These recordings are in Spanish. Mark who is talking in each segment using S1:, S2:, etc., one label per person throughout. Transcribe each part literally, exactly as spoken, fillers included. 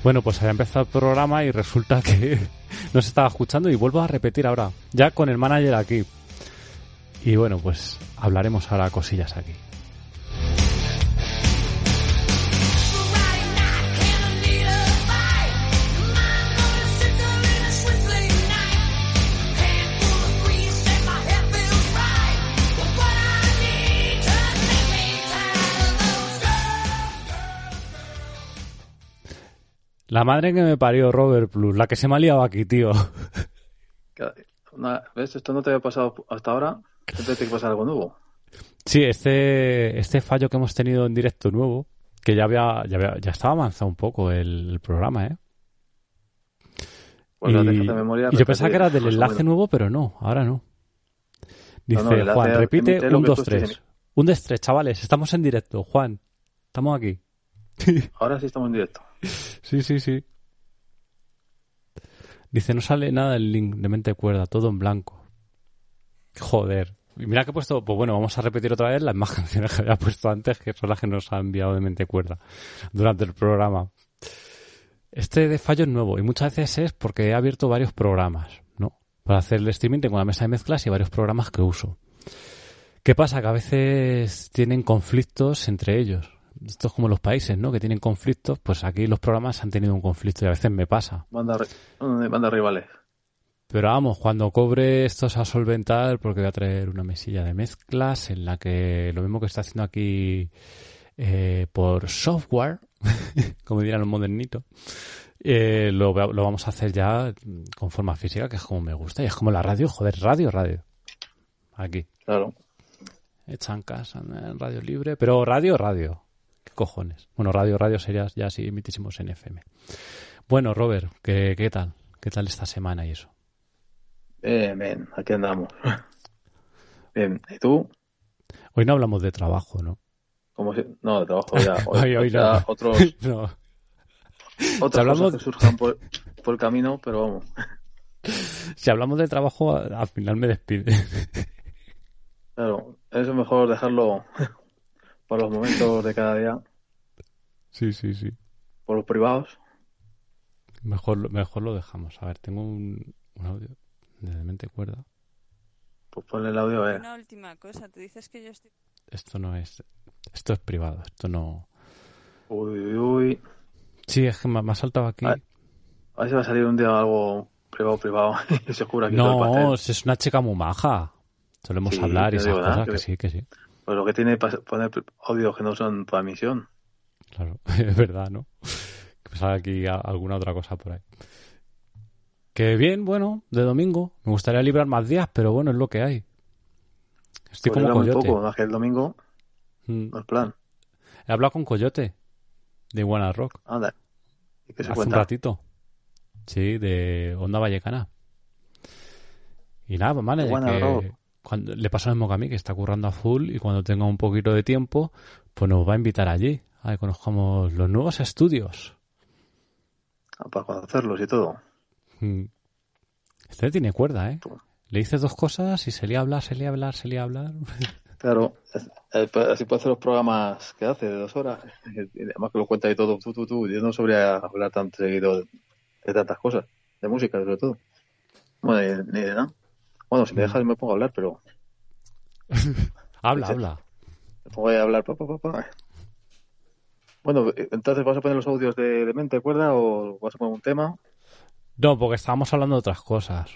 S1: Bueno, pues había empezado el programa y resulta que no se estaba escuchando y vuelvo a repetir ahora, ya con el manager aquí. Y bueno, pues hablaremos ahora cosillas aquí. La madre que me parió, Robert Plus, la que se me ha liado aquí, tío.
S2: ¿Ves? Esto no te había pasado hasta ahora. Siempre tiene que pasar algo nuevo.
S1: Sí, este este fallo que hemos tenido en directo nuevo, que ya había ya, había, ya estaba avanzado un poco el, el programa, ¿eh?
S2: Pues
S1: y,
S2: la tarjeta de memoria,
S1: y yo pensaba que era del
S2: pues,
S1: enlace
S2: bueno.
S1: nuevo, pero no, ahora no. Dice,
S2: No, no,
S1: Juan, repite un, dos,
S2: tres.
S1: tres. Un, dos, tres, chavales, estamos en directo. Juan, estamos aquí.
S2: Ahora sí estamos en directo.
S1: Sí, sí, sí. Dice, no sale nada el link de mente cuerda, todo en blanco. Joder. Y mira que he puesto, pues bueno, vamos a repetir otra vez las más canciones que había puesto antes, que son las que nos ha enviado de mente cuerda durante el programa. Este de fallo es nuevo y muchas veces es porque he abierto varios programas, ¿no? Para hacer el streaming tengo una mesa de mezclas y varios programas que uso. ¿Qué pasa? Que a veces tienen conflictos entre ellos. Esto es como los países, ¿no? Que tienen conflictos, pues aquí los programas han tenido un conflicto y a veces me pasa.
S2: Banda, banda rivales.
S1: Pero vamos, cuando cobre esto se va a solventar porque voy a traer una mesilla de mezclas en la que lo mismo que está haciendo aquí eh, por software, como dirán los modernitos, eh, lo, lo vamos a hacer ya con forma física, que es como me gusta. Y es como la radio, joder, radio, radio. Aquí.
S2: Claro.
S1: Echan casa en radio libre, pero radio, radio. ¿Qué cojones? Bueno, radio, radio sería ya si emitísimos en F M. Bueno, Robert, ¿qué, qué tal? ¿Qué tal esta semana y eso?
S2: Bien, bien, aquí andamos. Bien, ¿y tú?
S1: Hoy no hablamos de trabajo, ¿no?
S2: Como si... No, de trabajo ya. Hoy,
S1: hoy, hoy
S2: ya
S1: no.
S2: Otros,
S1: no.
S2: Otras
S1: si hablamos...
S2: cosas que surjan por, por el camino, pero vamos.
S1: Si hablamos de trabajo, al final me despide.
S2: Claro, es mejor dejarlo por los momentos de cada día.
S1: Sí, sí, sí.
S2: Por los privados.
S1: Mejor, mejor lo dejamos. A ver, tengo un, un audio de mente cuerda.
S2: Pues ponle el audio, eh.
S3: Una última cosa, tú dices que yo estoy...
S1: Esto no es... Esto es privado, esto no...
S2: Uy, uy, uy.
S1: Sí, es que me, me ha saltado aquí.
S2: A ver, a ver si va a salir un día algo privado, privado. Y se jura aquí todo el
S1: No,
S2: pastel.
S1: es una chica muy maja. Solemos
S2: Sí,
S1: hablar y
S2: no
S1: esas
S2: digo
S1: cosas,
S2: nada,
S1: que,
S2: que-
S1: sí, que sí.
S2: Pues lo que tiene para poner audios que no son para emisión.
S1: Claro, es verdad, ¿no? Que me sale aquí a- alguna otra cosa por ahí. Que bien, bueno, de domingo. Me gustaría librar más días, pero bueno, es lo que hay. Estoy
S2: Pues
S1: como
S2: era muy
S1: Coyote.
S2: poco, más que el domingo,
S1: Mm.
S2: no es plan.
S1: He hablado con Coyote, de Iguana Rock,
S2: Anda. ¿Y qué se
S1: hace un
S2: cuenta?
S1: ratito. Sí, de Onda Vallecana. Y nada, pues vale,
S2: Iguana
S1: que
S2: Rock.
S1: cuando, le pasa lo mismo que a mí, que está currando a full y cuando tenga un poquito de tiempo, pues nos va a invitar allí, a que conozcamos los nuevos estudios.
S2: Ah, para conocerlos y todo.
S1: Mm. Este tiene cuerda, ¿eh?
S2: Pues,
S1: Le dices dos cosas y se lía a hablar, se lía a hablar, se lía a hablar.
S2: claro, es- eh, pues, así puede hacer los programas que hace de dos horas. Y además que lo cuenta y todo, tú, tú, tú. Yo no sabría hablar tan seguido de, de tantas cosas, de música sobre todo. Bueno, ni, ni de nada. Bueno, si me dejas me pongo a hablar, pero
S1: Habla,
S2: Sí.
S1: habla.
S2: me pongo a hablar. Pa, pa, pa, pa. Bueno, entonces, ¿vas a poner los audios de, de mente, cuerda, o vas a poner un tema?
S1: No, porque estábamos hablando de otras cosas.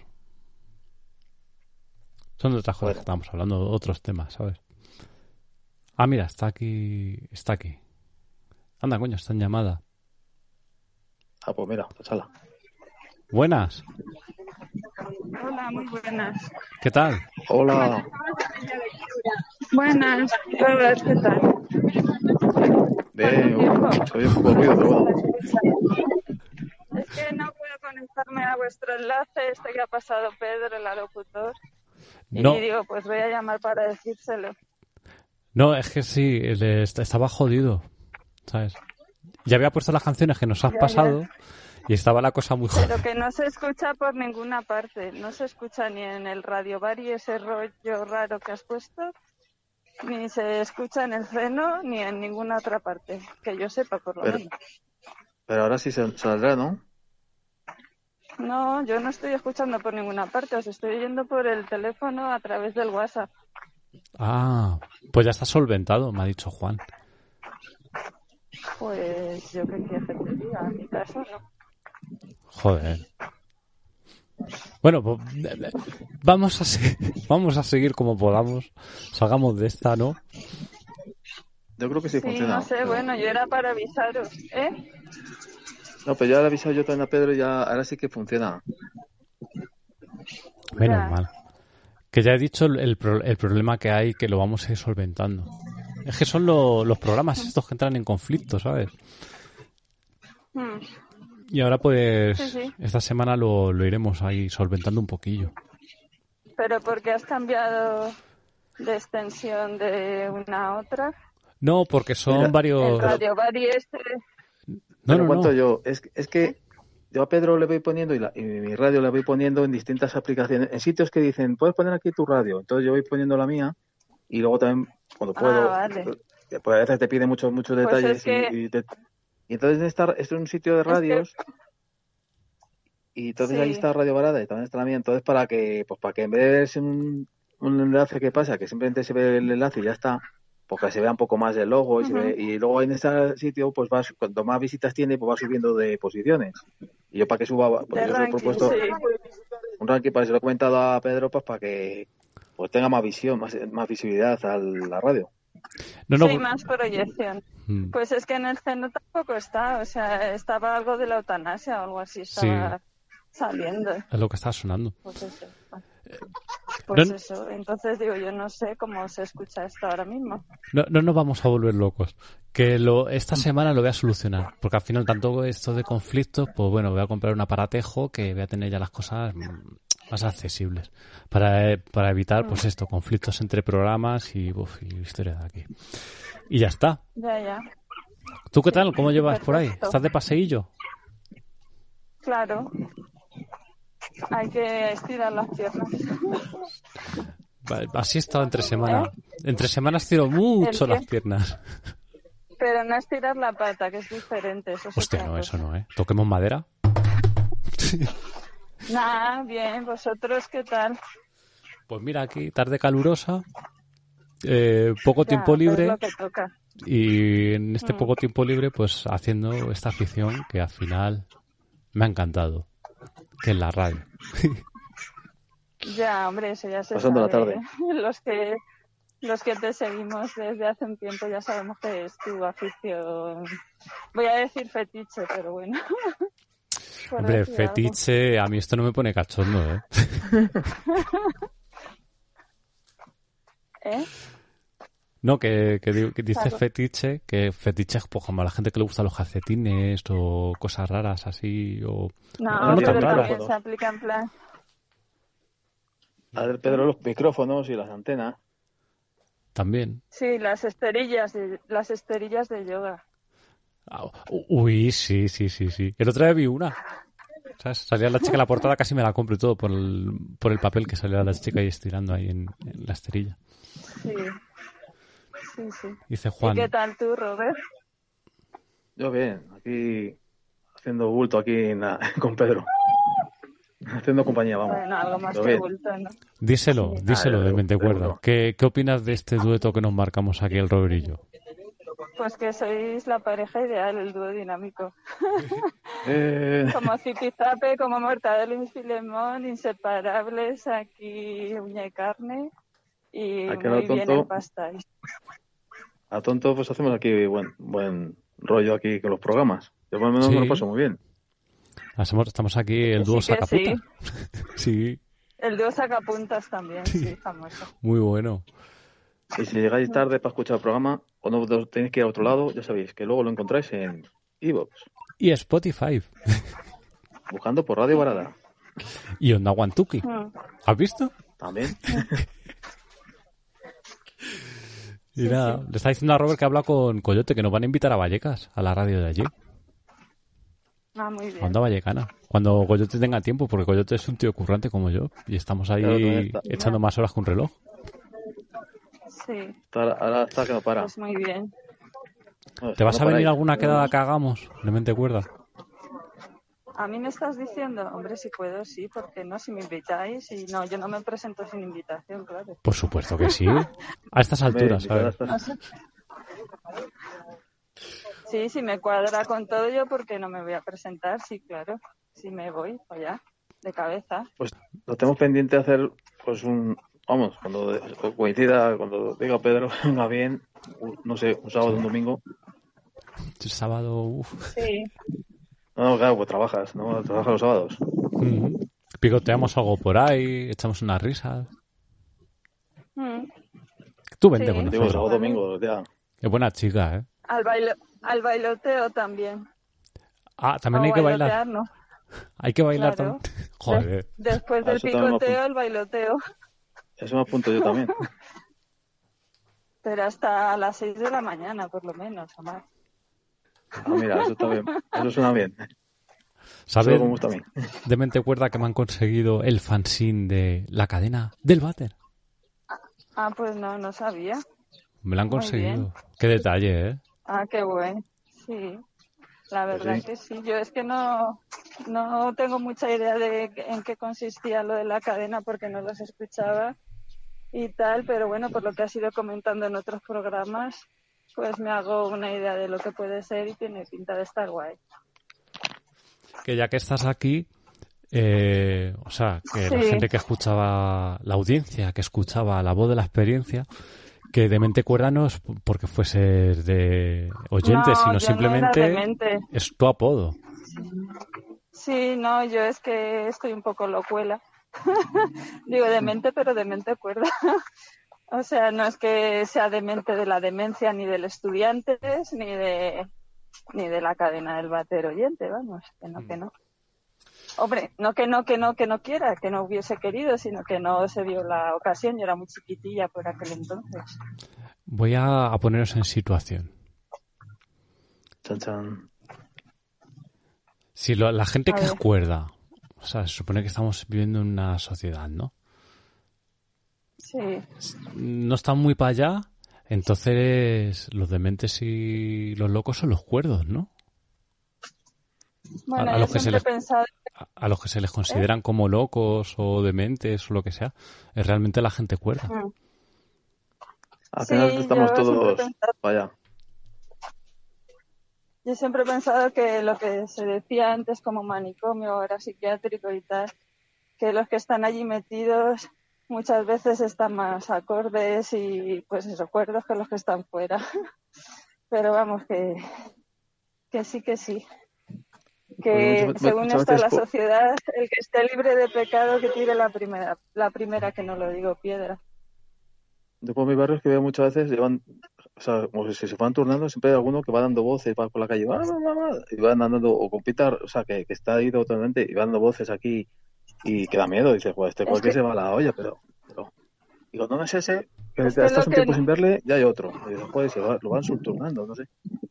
S1: Son de otras cosas
S2: Bueno.
S1: que estábamos hablando, de otros temas, ¿sabes? Ah, mira, está aquí. Está aquí. Anda, coño, está en llamada.
S2: Ah, pues mira, pues hala.
S1: Buenas.
S4: Hola, muy buenas.
S1: ¿Qué tal?
S2: Hola.
S4: Buenas, Robert, ¿qué tal?
S2: Bien, se oye un poco de ruido, pero bueno.
S4: Es que no puedo conectarme a vuestro enlace, este que ha pasado Pedro, el locutor. Y
S1: No,
S4: digo, pues voy a llamar para decírselo.
S1: no, es que sí, le est- estaba jodido, ¿sabes? Ya había puesto las canciones que nos has
S4: Ya, ya.
S1: pasado y estaba la cosa muy jodida.
S4: Pero que no se escucha por ninguna parte. No se escucha ni en el Radio Bar y ese rollo raro que has puesto, ni se escucha en el Zeno, ni en ninguna otra parte. Que yo sepa, por lo
S2: Pero-
S4: menos.
S2: Pero ahora sí se- saldrá, ¿no?
S4: No, yo no estoy escuchando por ninguna parte, os estoy oyendo por el teléfono a través del WhatsApp.
S1: Ah, pues ya está solventado, me ha dicho Juan.
S4: Pues yo qué quieres que te diga, en mi caso no.
S1: Joder. Bueno, pues eh, eh, vamos a se- vamos a seguir como podamos. Salgamos de esta, ¿no?
S2: Yo creo que sí,
S4: Sí,
S2: funciona.
S4: no sé,
S2: pero-
S4: bueno, yo era para avisaros, ¿eh?
S2: No, pero ya le he avisado yo también a Pedro y ya ahora sí que funciona.
S1: Menos
S4: Ya.
S1: mal. Que ya he dicho el, el pro- el problema que hay, que lo vamos a ir solventando. Es que son lo- los programas estos que entran en conflicto, ¿sabes?
S4: Hmm.
S1: Y ahora pues
S4: Sí, sí.
S1: esta semana lo, lo iremos ahí solventando un poquillo.
S4: Pero porque has cambiado de extensión de una a otra.
S1: No, porque son
S2: Mira,
S4: El
S1: varios...
S4: Radio Bari este.
S1: No,
S2: Pero
S1: no,
S2: cuento
S1: no.
S2: yo, es, es que yo a Pedro le voy poniendo y, la, y mi radio la voy poniendo en distintas aplicaciones, en sitios que dicen, puedes poner aquí tu radio. Entonces yo voy poniendo la mía y luego también, cuando
S4: Ah,
S2: puedo,
S4: vale.
S2: pues, pues a veces te pide muchos muchos
S4: Pues
S2: detalles
S4: es que-
S2: y, y te- y entonces está, esto es un sitio de
S4: que-
S2: radios y entonces
S4: Sí.
S2: ahí está Radio Varada y también está la mía. Entonces para que, pues para que en vez de verse un, un enlace que pasa, que simplemente se ve el enlace y ya está, porque se vea un poco más el logo y, se
S4: Ujú.
S2: ve- y luego en este sitio pues va, su- cuanto más visitas tiene pues va subiendo de posiciones y yo para que suba pues
S4: De
S2: yo se lo he
S4: ranking,
S2: propuesto
S4: sí.
S2: un ranking para que se lo he comentado a Pedro pues para que pues tenga más visión más, más visibilidad a la radio.
S1: No, no.
S4: Sí, más proyección.
S1: Mm,
S4: Pues es que en el ceno tampoco está, o sea, estaba algo de la eutanasia o algo así, estaba saliendo.
S1: es lo que está sonando.
S4: Pues eso. Pues
S1: No-
S4: eso, entonces digo, yo no sé cómo se escucha esto ahora mismo.
S1: No, no nos vamos a volver locos. Que lo, esta semana lo voy a solucionar. Porque al final, tanto esto de conflictos, pues bueno, voy a comprar un aparatejo que voy a tener ya las cosas mm, más accesibles. Para, eh, para evitar, pues esto, conflictos entre programas y, uf, y historia de aquí. Y ya está.
S4: Ya, ya.
S1: ¿Tú qué tal? ¿Cómo llevas por ahí?
S4: Perfecto.
S1: ¿Estás de paseillo?
S4: Claro. Hay que estirar las piernas.
S1: Vale, así he estado entre semana. Entre semanas tiro mucho
S4: ¿El qué?
S1: las piernas.
S4: Pero no estirar la pata, que es diferente. Eso es
S1: Hostia,
S4: otra
S1: no,
S4: cosa.
S1: eso no, ¿eh? Toquemos madera.
S4: Nah, bien, ¿vosotros qué tal?
S1: Pues mira, aquí tarde calurosa, eh, poco
S4: Ya,
S1: tiempo
S4: pues
S1: libre
S4: lo que toca.
S1: y en este
S4: Mm.
S1: poco tiempo libre pues haciendo esta afición que al final me ha encantado, que es la radio.
S4: Ya, hombre, eso ya se
S2: Pasando la
S4: sabe.
S2: tarde.
S4: Los que los que te seguimos desde hace un tiempo ya sabemos que es tu afición. Voy a decir fetiche, pero bueno. Por
S1: Hombre,
S4: decir algo.
S1: fetiche, a mí esto no me pone cachondo, ¿eh?
S4: ¿Eh?
S1: No, que, que, di- que dice
S4: Claro.
S1: fetiche, que fetiche es pues, como a la gente que le gustan los calcetines o cosas raras así, o...
S4: No,
S1: No, no
S4: pero
S1: tan raro.
S4: también se aplica en plan.
S2: A ver, Pedro, los micrófonos y las antenas.
S1: También.
S4: Sí, las esterillas de, las esterillas de yoga.
S1: Ah, Uy, sí, sí, sí, sí. El otro día vi una. ¿Sabes? Salía la chica en la portada, casi me la compro y todo por el, por el papel que salía la chica ahí estirando ahí en, en la esterilla.
S4: Sí. Sí, sí.
S1: Dice Juan.
S4: ¿Y qué tal tú, Robert?
S2: Yo bien, aquí haciendo bulto aquí en la- con Pedro. Haciendo compañía, vamos.
S4: Bueno, algo más
S2: Pero
S4: que
S2: bien.
S4: bulto, ¿no?
S1: Díselo,
S4: Sí.
S1: díselo
S2: Ah,
S1: de
S2: de-
S1: mente
S2: de
S1: cuerda.
S2: seguro.
S1: ¿Qué, ¿Qué opinas de este dueto que nos marcamos aquí el Robert y yo?
S4: Pues que sois la pareja ideal, el dúo dinámico.
S2: Eh,
S4: Como Zipizape, como Mortadelo y Filemón, inseparables, aquí uña y carne. Y
S2: Aquí a
S4: muy
S2: lo
S4: bien
S2: tonto.
S4: empastáis.
S2: a tonto pues hacemos aquí buen buen rollo aquí con los programas. Yo por lo menos
S1: Sí.
S2: me lo paso muy bien.
S1: Hacemos- Estamos aquí el
S4: Que
S1: dúo
S4: sí, que
S1: sacaputa. Sí,
S4: El dúo sacapuntas también, sí, famoso.
S1: muy bueno.
S2: Y si llegáis tarde para escuchar el programa o no tenéis que ir a otro lado, ya sabéis que luego lo encontráis en iVoox,
S1: Y Spotify.
S2: buscando por Radio Varada.
S1: Y Onda Guantuki.
S4: Mm.
S1: ¿Has visto?
S2: También.
S1: Y nada, le está diciendo a Robert que habla con Coyote, que nos van a invitar a Vallecas, a la radio de allí,
S4: Ah, muy
S1: a
S4: bien.
S1: Onda Vallecana. Cuando Coyote tenga tiempo, porque Coyote es un tío currante como yo, y estamos ahí
S2: Claro, también está.
S1: echando más horas que un reloj.
S4: Sí,
S2: Ahora, ahora está que no para.
S4: pues muy bien.
S2: Bueno,
S1: ¿Te vas
S2: no
S1: a venir
S2: paráis.
S1: a alguna quedada que hagamos? De mente cuerda.
S4: A mí me estás diciendo, hombre, si puedo, sí, porque no, si me invitáis, y no, yo no me presento sin invitación, claro.
S1: Por supuesto que sí. A estas alturas, ¿sabes?
S4: No sé. Sí, si me cuadra con todo yo, porque no me voy a presentar, sí, claro. Si me voy, allá, de cabeza.
S2: Pues lo tenemos pendiente de hacer, pues un, vamos, cuando coincida, cuando diga Pedro, venga bien, no sé, un sábado, un domingo.
S1: El sábado, uff.
S4: Sí.
S2: No, claro, pues trabajas, ¿no? Trabajas los sábados.
S1: Mm-hmm. Picoteamos algo por ahí, echamos unas risas.
S4: Mm.
S1: Tú vente
S4: Sí.
S1: con
S2: Digo,
S1: nosotros.
S2: sábado, domingo, ya.
S1: Es buena chica, ¿eh?
S4: Al, bailo, al bailoteo también.
S1: Ah, también
S4: O
S1: hay que
S4: bailotear,
S1: bailar.
S4: ¿no?
S1: Hay que bailar
S4: Claro.
S1: también. Joder.
S4: De- después
S2: Ah,
S4: del
S2: eso también me
S4: picoteo,
S2: apunto.
S4: el bailoteo.
S2: Eso me apunto yo también.
S4: Pero hasta las seis de la mañana, por lo menos, o más.
S2: Ah, mira, eso está bien. Eso suena bien.
S1: ¿Sabes
S2: Eso me gusta a mí.
S1: de mente cuerda que me han conseguido el fanzine de la cadena del váter?
S4: Ah, pues no, no sabía.
S1: Me lo han
S4: Muy
S1: conseguido.
S4: bien.
S1: Qué detalle, ¿eh?
S4: Ah, qué bueno. Sí, la
S2: Pues
S4: verdad
S2: sí.
S4: que sí. Yo es que no, no tengo mucha idea de en qué consistía lo de la cadena porque no los escuchaba y tal, pero bueno, por lo que has ido comentando en otros programas, pues me hago una idea de lo que puede ser y tiene pinta de estar guay.
S1: Que ya que estás aquí, eh, o sea, que la
S4: Sí.
S1: gente que escuchaba, la audiencia que escuchaba la voz de la experiencia, que de mente cuerda no es porque fuese de oyente,
S4: No,
S1: sino
S4: yo
S1: simplemente
S4: no era demente.
S1: es tu apodo.
S4: Sí, no, yo es que estoy un poco locuela. Digo demente, pero demente cuerda. O sea, no es que sea demente de la demencia ni del estudiantes ni de ni de la cadena del váter oyente, vamos, que no, que no. Hombre, no que no, que no, que no quiera, que no hubiese querido, sino que no se vio la ocasión. Yo era muy chiquitilla por aquel entonces.
S1: Voy a, a poneros en situación.
S2: Chan, chan.
S1: Si lo- la gente
S4: A
S1: que
S4: ver.
S1: es cuerda, o sea, se supone que estamos viviendo en una sociedad, ¿no?
S4: Sí,
S1: No están muy para allá, entonces los dementes y los locos son los cuerdos, ¿no?
S4: bueno,
S1: a
S4: yo
S1: los que se
S4: siempre
S1: les-
S4: he pensado,
S1: A, a los que se les consideran como locos o dementes o lo que sea, es realmente la gente cuerda.
S4: Mm.
S2: Al
S4: Sí,
S2: final estamos
S4: yo siempre he
S2: todos
S4: pensado-
S2: para allá.
S4: yo siempre he pensado que lo que se decía antes como manicomio, ahora psiquiátrico y tal, que los que están allí metidos muchas veces están más acordes y pues eso, cuerdos que los que están fuera. Pero vamos, que, que sí, que sí. Que
S2: Pues muchas-
S4: según
S2: muchas
S4: está
S2: veces
S4: la
S2: po-
S4: sociedad, el que esté libre de pecado que tire la primera, la primera que no lo digo, piedra.
S2: Yo por mi barrio es que veo muchas veces, llevan, o sea, como si se van turnando, siempre hay alguno que va dando voces, va por la calle, "Ah, ah, ah", y van dando, o con Pitar, o sea, que, que está ahí totalmente, y va dando voces aquí, y que da miedo, dices, pues este
S4: Es
S2: cualquier
S4: que-
S2: se va a la olla, pero, pero, digo, ¿dónde es ese? Que
S4: Es que
S2: estás
S4: lo
S2: un
S4: que
S2: tiempo
S4: no-
S2: sin verle, ya hay otro, y dices, joder, se va, lo van subturnando, no sé.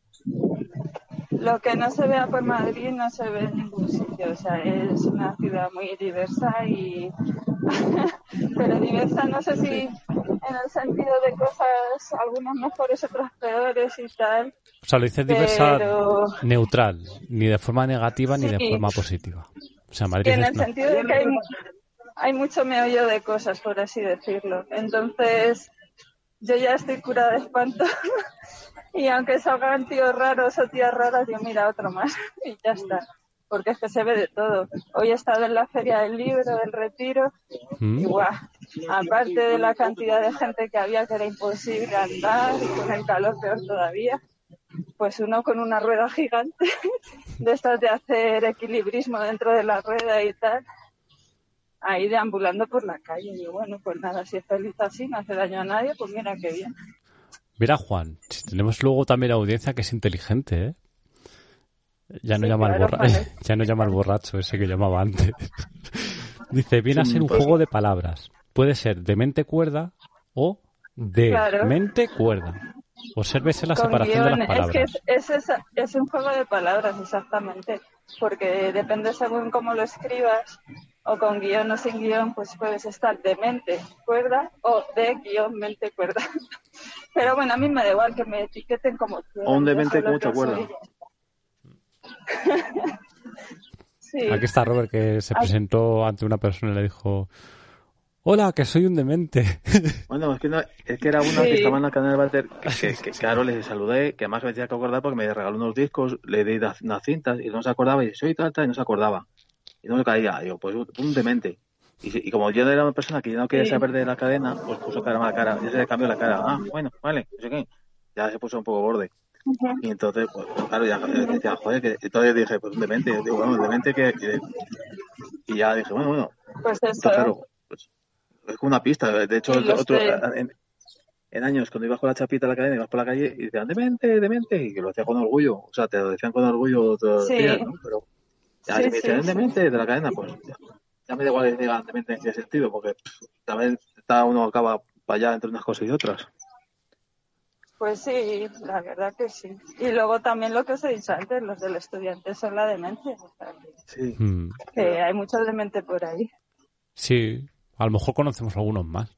S4: Lo que no se vea por Madrid no se ve en ningún sitio. O sea, es una ciudad muy diversa y... Pero diversa no sé si en el sentido de cosas, algunas mejores, otras peores y tal.
S1: O sea, lo dices diversa
S4: Pero
S1: neutral, ni de forma negativa ni de
S4: Sí.
S1: forma positiva. O sea,
S4: que
S1: Madrid
S4: en
S1: es
S4: el
S1: no.
S4: sentido de que hay, hay mucho meollo de cosas, por así decirlo. Entonces, yo ya estoy curada de espanto. Y aunque salgan tíos raros o tías raras, yo mira otro más y ya está. Porque es que se ve de todo. Hoy he estado en la Feria del Libro, del Retiro,
S1: ¿Mm?
S4: y guau, aparte de la cantidad de gente que había que era imposible andar y con el calor peor todavía, pues uno con una rueda gigante de estas de hacer equilibrismo dentro de la rueda y tal, ahí deambulando por la calle. Y bueno, pues nada, si es feliz así, no hace daño a nadie, pues mira qué bien.
S1: Mira, Juan, si tenemos luego también audiencia que es inteligente, ¿eh? Ya no
S4: Sí,
S1: llama al
S4: claro,
S1: borra-
S4: Juan.
S1: ya no llama al borracho ese que llamaba antes. Dice, viene a ser un
S2: Pues-
S1: juego de palabras. Puede ser de mente cuerda o de
S4: Claro.
S1: mente cuerda. Obsérvese la
S4: Con
S1: separación de
S4: guión,
S1: las
S4: es que
S1: palabras.
S4: es, es, esa- es un juego de palabras, exactamente, porque depende según cómo lo escribas, o con guión o sin guión, pues puedes estar de mente cuerda o de guión mente cuerda. Pero bueno, a mí me da igual que me etiqueten como quieran.
S2: O un
S4: yo
S2: demente
S4: soy
S2: con
S4: lo que
S2: mucha cuerda.
S4: soy. Sí.
S1: Aquí está Robert, que se presentó ante una persona y le dijo: hola, que soy un demente.
S2: Bueno, es que, no, es que era una
S4: Sí.
S2: que estaba en el canal Walter, que, que, que claro, le saludé, que además me tenía que acordar porque me regaló unos discos, le di unas unas cintas y no se acordaba, y soy tal, tal, y no se acordaba. Y no me caía. Digo, pues un demente. Y, y como yo era una persona que yo no quería
S4: Sí.
S2: saber de la cadena, pues puso cara mala cara. Ya se le cambió la cara. Ah, bueno, vale, no sé qué. Ya se puso un poco borde.
S4: Ujú.
S2: Y entonces, pues claro, ya eh, decía, joder, que entonces dije, pues un demente. Digo, bueno, un demente que, que... Y ya dije, bueno, bueno.
S4: Pues eso.
S2: Entonces, claro, pues es como una pista. De hecho,
S4: Y los
S2: otro,
S4: de-
S2: en, en años, cuando ibas con la chapita a la cadena, ibas por la calle y decían, demente, demente. Y que lo hacía con orgullo. O sea, te lo decían con orgullo todos los
S4: Sí.
S2: días, ¿no? Pero ya
S4: Sí,
S2: si me
S4: sí,
S2: decían
S4: sí.
S2: demente de la cadena, pues ya, ya me da igual que digan demente en qué sentido, porque pff, también está uno acaba para allá entre unas cosas y otras.
S4: Pues sí, la verdad que sí. Y luego también lo que os he dicho antes, los del estudiante son la demencia. O sea, que-
S2: Sí.
S1: Hmm.
S4: que hay mucho demente por ahí.
S1: Sí, a lo mejor conocemos algunos más.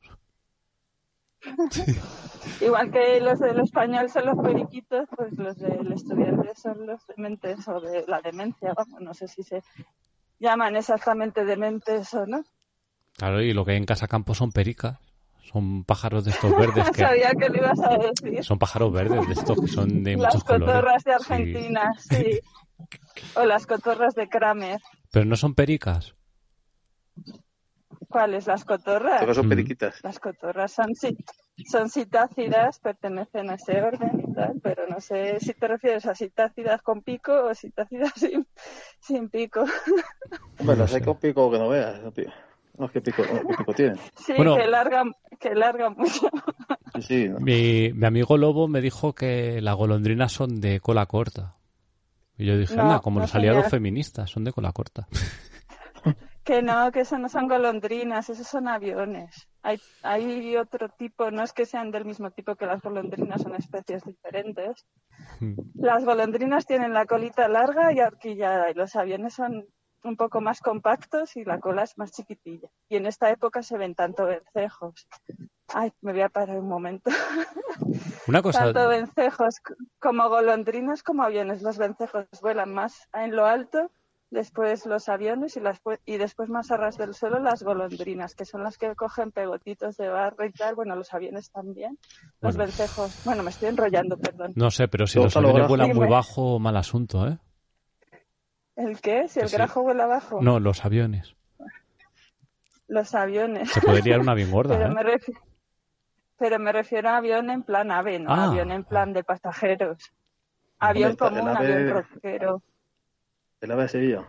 S4: Igual que los del español son los periquitos, pues los del estudiante son los dementes o de la demencia. Vamos, no sé si se llaman exactamente dementes o no.
S1: Claro, y lo que hay en Casa Campo son pericas. Son pájaros de estos verdes que...
S4: Sabía que lo ibas a decir.
S1: Son pájaros verdes de estos que son de
S4: Las
S1: muchos colores.
S4: cotorras de
S1: Sí.
S4: Argentina, sí. O las cotorras de Kramer.
S1: Pero no son pericas.
S4: ¿Cuáles? ¿Las cotorras?
S2: Todas son
S1: Mm.
S2: periquitas.
S4: Las cotorras son, sí, son citácidas, pertenecen a ese orden y tal, pero no sé si te refieres a citácidas con pico o citácidas sin, sin pico.
S2: Bueno,
S1: No
S2: sé
S1: sé.
S2: que un pico que no veas, no, tío. No, es que pico, no, qué pico tienen.
S4: Sí,
S1: Bueno.
S4: que largan, que largan mucho.
S2: Sí, sí. ¿no?
S1: Mi, mi amigo Lobo me dijo que las golondrinas son de cola corta. Y yo dije,
S4: No,
S1: anda, como
S4: no,
S1: los aliados
S4: señor.
S1: feministas, son de cola corta.
S4: Que no, que eso no son golondrinas, esos son aviones. Hay, hay otro tipo, no es que sean del mismo tipo que las golondrinas, son especies diferentes. Las golondrinas tienen la colita larga y ahorquillada y los aviones son un poco más compactos y la cola es más chiquitilla. Y en esta época se ven tanto vencejos. Ay, me voy a parar un momento.
S1: Una cosa,
S4: Tanto vencejos c- como golondrinas como aviones. Los vencejos vuelan más en lo alto, después los aviones y, las, pu- y después más a ras del suelo las golondrinas, que son las que cogen pegotitos de barro y tal. Bueno, los aviones también. Los
S1: Bueno.
S4: vencejos. Bueno, me estoy enrollando, perdón.
S1: no sé, pero si
S2: Todo
S1: los
S2: está
S1: aviones
S2: logrado.
S1: vuelan muy
S4: Dime.
S1: bajo, mal asunto, ¿eh?
S4: ¿El qué? Si
S1: Que
S4: el
S1: sí.
S4: grajo vuela abajo.
S1: No, los aviones.
S4: Los aviones.
S1: Se puede liar una bien gorda,
S4: Pero
S1: ¿eh?
S4: me refiero, pero me refiero a avión en plan ave, no
S1: Ah.
S4: avión en plan de pasajeros.
S1: Hombre,
S4: Avión
S2: está-
S4: común,
S2: el ave-
S4: avión rockero.
S2: El ave de Sevilla.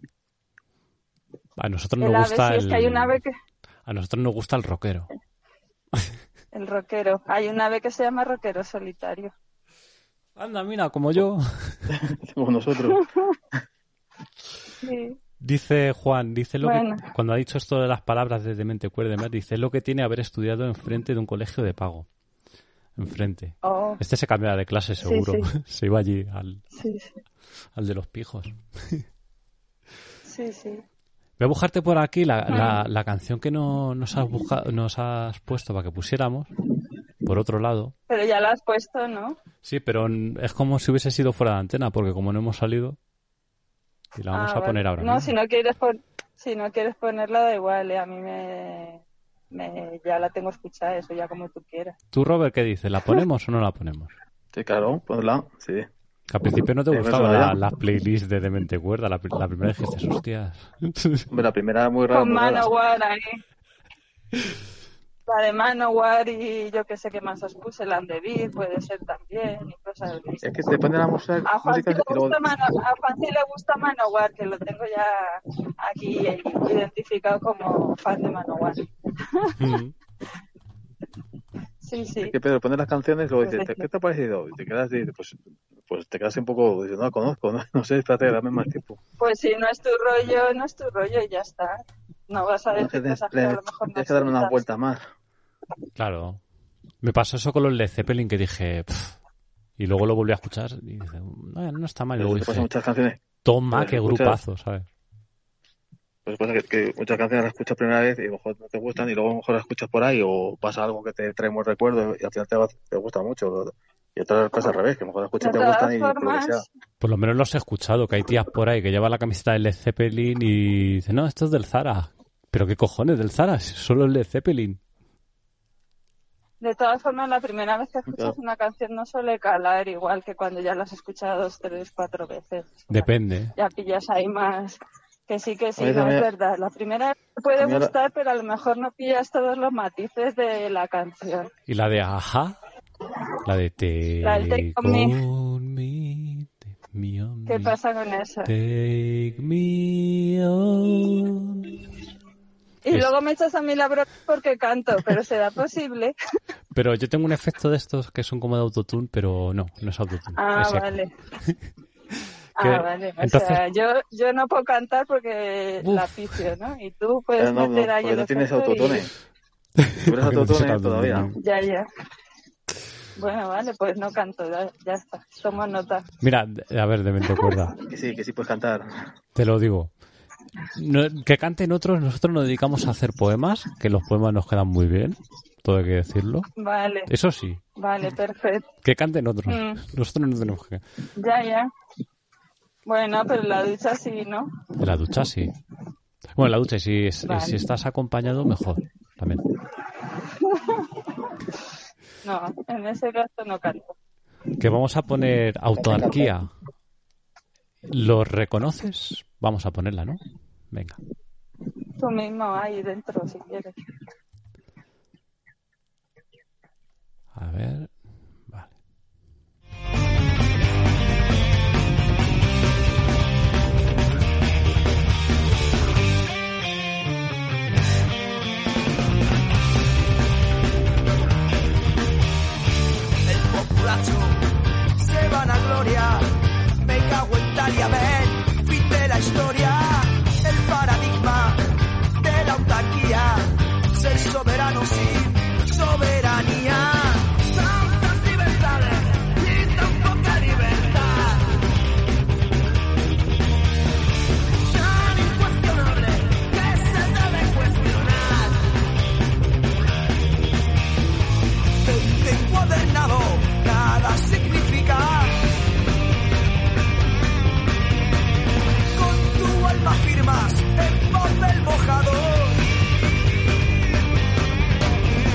S1: A nosotros
S4: El
S1: nos
S4: ave,
S1: gusta
S4: sí, es que hay un ave
S1: el...
S4: que...
S1: A nosotros nos gusta el rockero.
S4: El rockero. Hay un ave que se llama rockero solitario.
S1: Anda, mira, como yo.
S2: Como nosotros.
S4: Sí.
S1: Dice Juan, dice lo
S4: Bueno.
S1: que... Cuando ha dicho esto de las palabras de demente cuérdeme, dice, es lo que tiene haber estudiado enfrente de un colegio de pago. Enfrente.
S4: Oh,
S1: Este se cambiaba de clase,
S4: Sí,
S1: seguro.
S4: sí.
S1: Se iba allí, al,
S4: sí, sí.
S1: al de los pijos.
S4: Sí, sí.
S1: Voy a buscarte por aquí la, la, la canción que no, nos, has busca- nos has puesto para que pusiéramos. Por otro lado.
S4: Pero ya la has puesto, ¿no?
S1: Sí, pero n- es como si hubiese sido fuera de antena, porque como no hemos salido, y la vamos
S4: Ah,
S1: a poner
S4: vale.
S1: ahora
S4: No,
S1: mismo.
S4: si no quieres pon- si no quieres ponerla da igual, ¿eh? A mí me... me ya la tengo escuchada, eso ya como tú quieras.
S1: ¿Tú, Robert, qué dices? ¿La ponemos o no la ponemos?
S2: Sí, claro, ponla. Sí.
S1: Que al principio no te
S2: Sí, me
S1: gustaban
S2: suena
S1: la-
S2: ya.
S1: las playlists de Demente Cuerda. La, pri- la primera dijiste, hostias.
S2: Hombre, la primera era muy rara,
S4: Con
S2: muy rara.
S4: Manowar ahí. La de Manowar y yo que sé qué más os puse, la de Beat puede ser también y cosas así.
S2: Es que te ponen la música,
S4: A Juan, sí
S2: música
S4: le
S2: y luego...
S4: gusta Mano- a Juan sí le gusta Manowar, que lo tengo ya aquí identificado como fan de Manowar.
S1: Mm.
S4: Sí, sí.
S2: Es que Pedro pone las canciones y luego
S4: Pues
S2: dice,
S4: es que-
S2: ¿qué te ha parecido? Y te quedas y dices, pues, pues te quedas un poco, dices, no la conozco, no, no sé, espérate, dame más tiempo.
S4: Pues si no es tu rollo, no es tu rollo y ya está. No vas a decir
S2: Tienes
S4: cosas que a lo mejor no
S2: tienes que darme una
S4: sientas.
S2: vuelta más.
S1: Claro. Me pasó eso con los Led Zeppelin que dije... "Pff", y luego lo volví a escuchar y dije, no, no está mal. Y
S2: Pero
S1: luego
S2: te pasa
S1: dije,
S2: muchas canciones,
S1: toma,
S2: pues
S1: qué
S2: escuchas-
S1: grupazo, ¿sabes?
S2: pues pasa que, que muchas canciones las escuchas primera vez y a lo mejor no te gustan y luego a lo mejor las escuchas por ahí o pasa algo que te trae muy recuerdos y al final te, va- te gusta mucho. Y otras cosas al revés, que a lo mejor escuchas
S4: De
S2: te
S4: todas
S2: gustan y por lo que
S4: formas,
S2: sea.
S1: Por lo menos los he escuchado, que hay tías por ahí que llevan la camiseta del Led Zeppelin y dicen, no, esto es del Zara. ¿Pero qué cojones del Zara? Si solo el Led Zeppelin.
S4: de todas formas, la primera vez que escuchas
S2: Claro.
S4: una canción no suele calar igual que cuando ya la has escuchado dos, tres, cuatro veces.
S1: Depende.
S4: Ya pillas ahí más. Que sí, que sí,
S2: A mí
S4: no es
S2: también-
S4: verdad. La primera vez te puede
S2: a mí ahora-
S4: gustar, pero a lo mejor no pillas todos los matices de la canción.
S1: ¿Y la de Ajá? La de Take,
S4: La del Take On Me.
S1: on me, take me on
S4: ¿Qué
S1: me,
S4: pasa con eso?
S1: Take me on.
S4: Y
S1: Es-
S4: luego me echas a mí la broma porque canto, pero será posible.
S1: Pero yo tengo un efecto de estos que son como de autotune, pero no, no es autotune.
S4: Ah,
S1: es eco.
S4: vale.
S1: Que-
S4: Ah, vale. O
S1: entonces-
S4: sea, yo, yo no puedo cantar porque
S1: Uf.
S4: la picio, ¿no? Y tú puedes
S2: Eh, no, no,
S4: meter ahí
S2: porque
S4: el
S2: no tienes
S4: efecto y-
S2: autotune. Si tuvieras
S1: Porque necesita
S2: autotune todavía.
S1: autotune.
S4: Ya, ya. Bueno, vale, pues no canto, ya, ya está. Tomo nota.
S1: Mira, a ver, de mente cuerda,
S2: Que sí, que sí puedes cantar.
S1: te lo digo. No- que canten otros, nosotros nos dedicamos a hacer poemas, que los poemas nos quedan muy bien, todo hay que decirlo.
S4: Vale,
S1: Eso sí,
S4: vale, perfecto.
S1: que canten otros.
S4: Mm.
S1: Nosotros no tenemos que...
S4: Ya, ya. Bueno, pero en la ducha sí, ¿no?
S1: En la ducha sí. Bueno, en la ducha, y si, es-
S4: Vale.
S1: si estás acompañado, mejor. También.
S4: No, en ese caso no canto.
S1: Que vamos a poner autarquía. ¿Lo reconoces? Vamos a ponerla, ¿no? Venga.
S4: Tú mismo ahí dentro, si quieres.
S1: A ver. Vale.
S5: El populacho se van a gloria. Me cago en Italia, ven, fin de la historia. El paradigma de la autarquía. Ser soberano sin soberanía. Tantas libertades y tan poca libertad. Tan incuestionable que se debe cuestionar. Vente encuadernado, nada significa. Con tu alma firmas el papel mojado.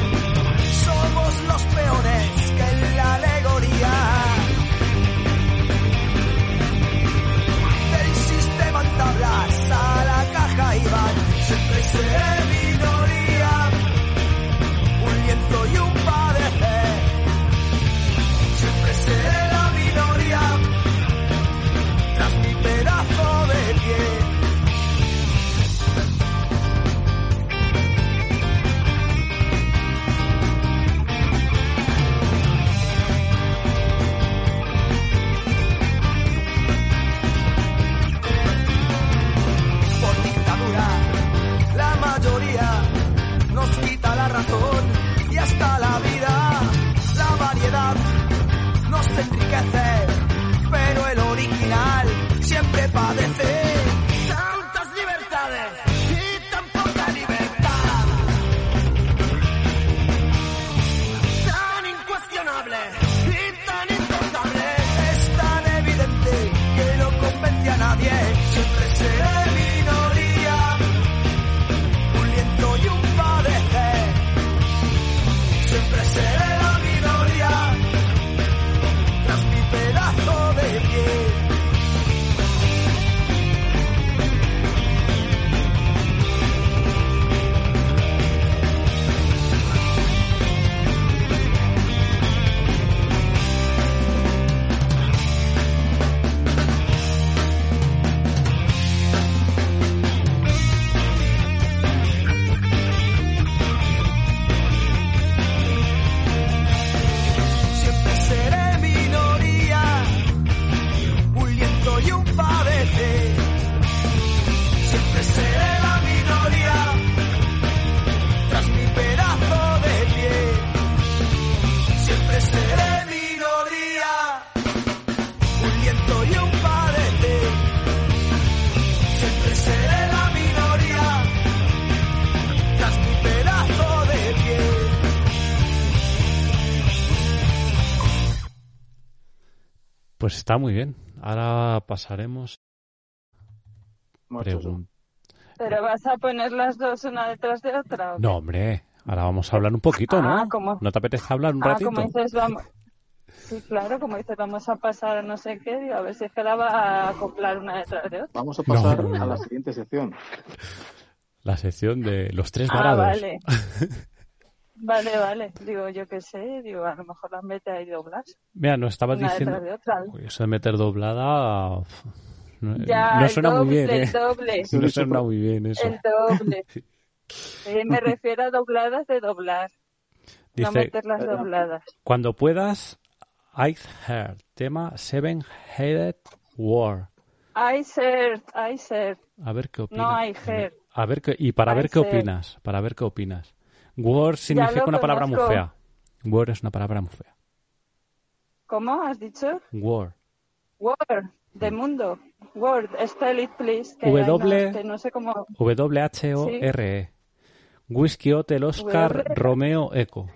S1: Pues está muy bien. Ahora pasaremos.
S2: Mucho.
S1: Pregun-
S4: ¿Pero vas a poner las dos una detrás de otra? ¿o qué?
S1: No, hombre. Ahora vamos a hablar un poquito,
S4: Ah,
S1: ¿no?
S4: como-
S1: ¿No te apetece hablar un
S4: Ah,
S1: ratito?
S4: como dices, vamos... Sí, claro, como dices, vamos a pasar a no sé qué, digo, a ver si es que la va a acoplar una detrás de otra.
S2: Vamos a pasar
S1: No, no, no.
S2: a la siguiente sección.
S1: La sección de los tres
S4: Ah,
S1: varados.
S4: vale. Vale, vale. Digo, yo qué sé, digo, a lo mejor las mete ahí dobladas,
S1: Mira, nos estabas
S4: una
S1: diciendo...
S4: detrás de otra.
S1: Uy, eso de meter doblada... uf, No,
S4: Ya,
S1: no
S4: el
S1: suena
S4: doble,
S1: muy bien, ¿eh?
S4: el doble,
S1: No suena muy bien eso.
S4: el doble. Eh, me refiero a dobladas de doblar, no
S1: Dice,
S4: meterlas
S2: eh,
S4: dobladas.
S1: cuando puedas, I've heard, tema Seven Headed War.
S4: I said, I said,
S1: A ver qué opinas.
S4: no I heard.
S1: A ver qué, y para
S4: I
S1: ver qué
S4: said.
S1: opinas, para ver qué opinas. War significa
S4: lo
S1: una palabra muy
S4: conozco.
S1: fea. War es una palabra muy fea.
S4: ¿Cómo has dicho?
S1: War.
S4: Word, de mundo. Word, spell it please. Que
S1: W.
S4: hay unos que no sé cómo.
S1: W H O R E. Whisky Hotel Oscar
S4: W.
S1: Romeo Eco.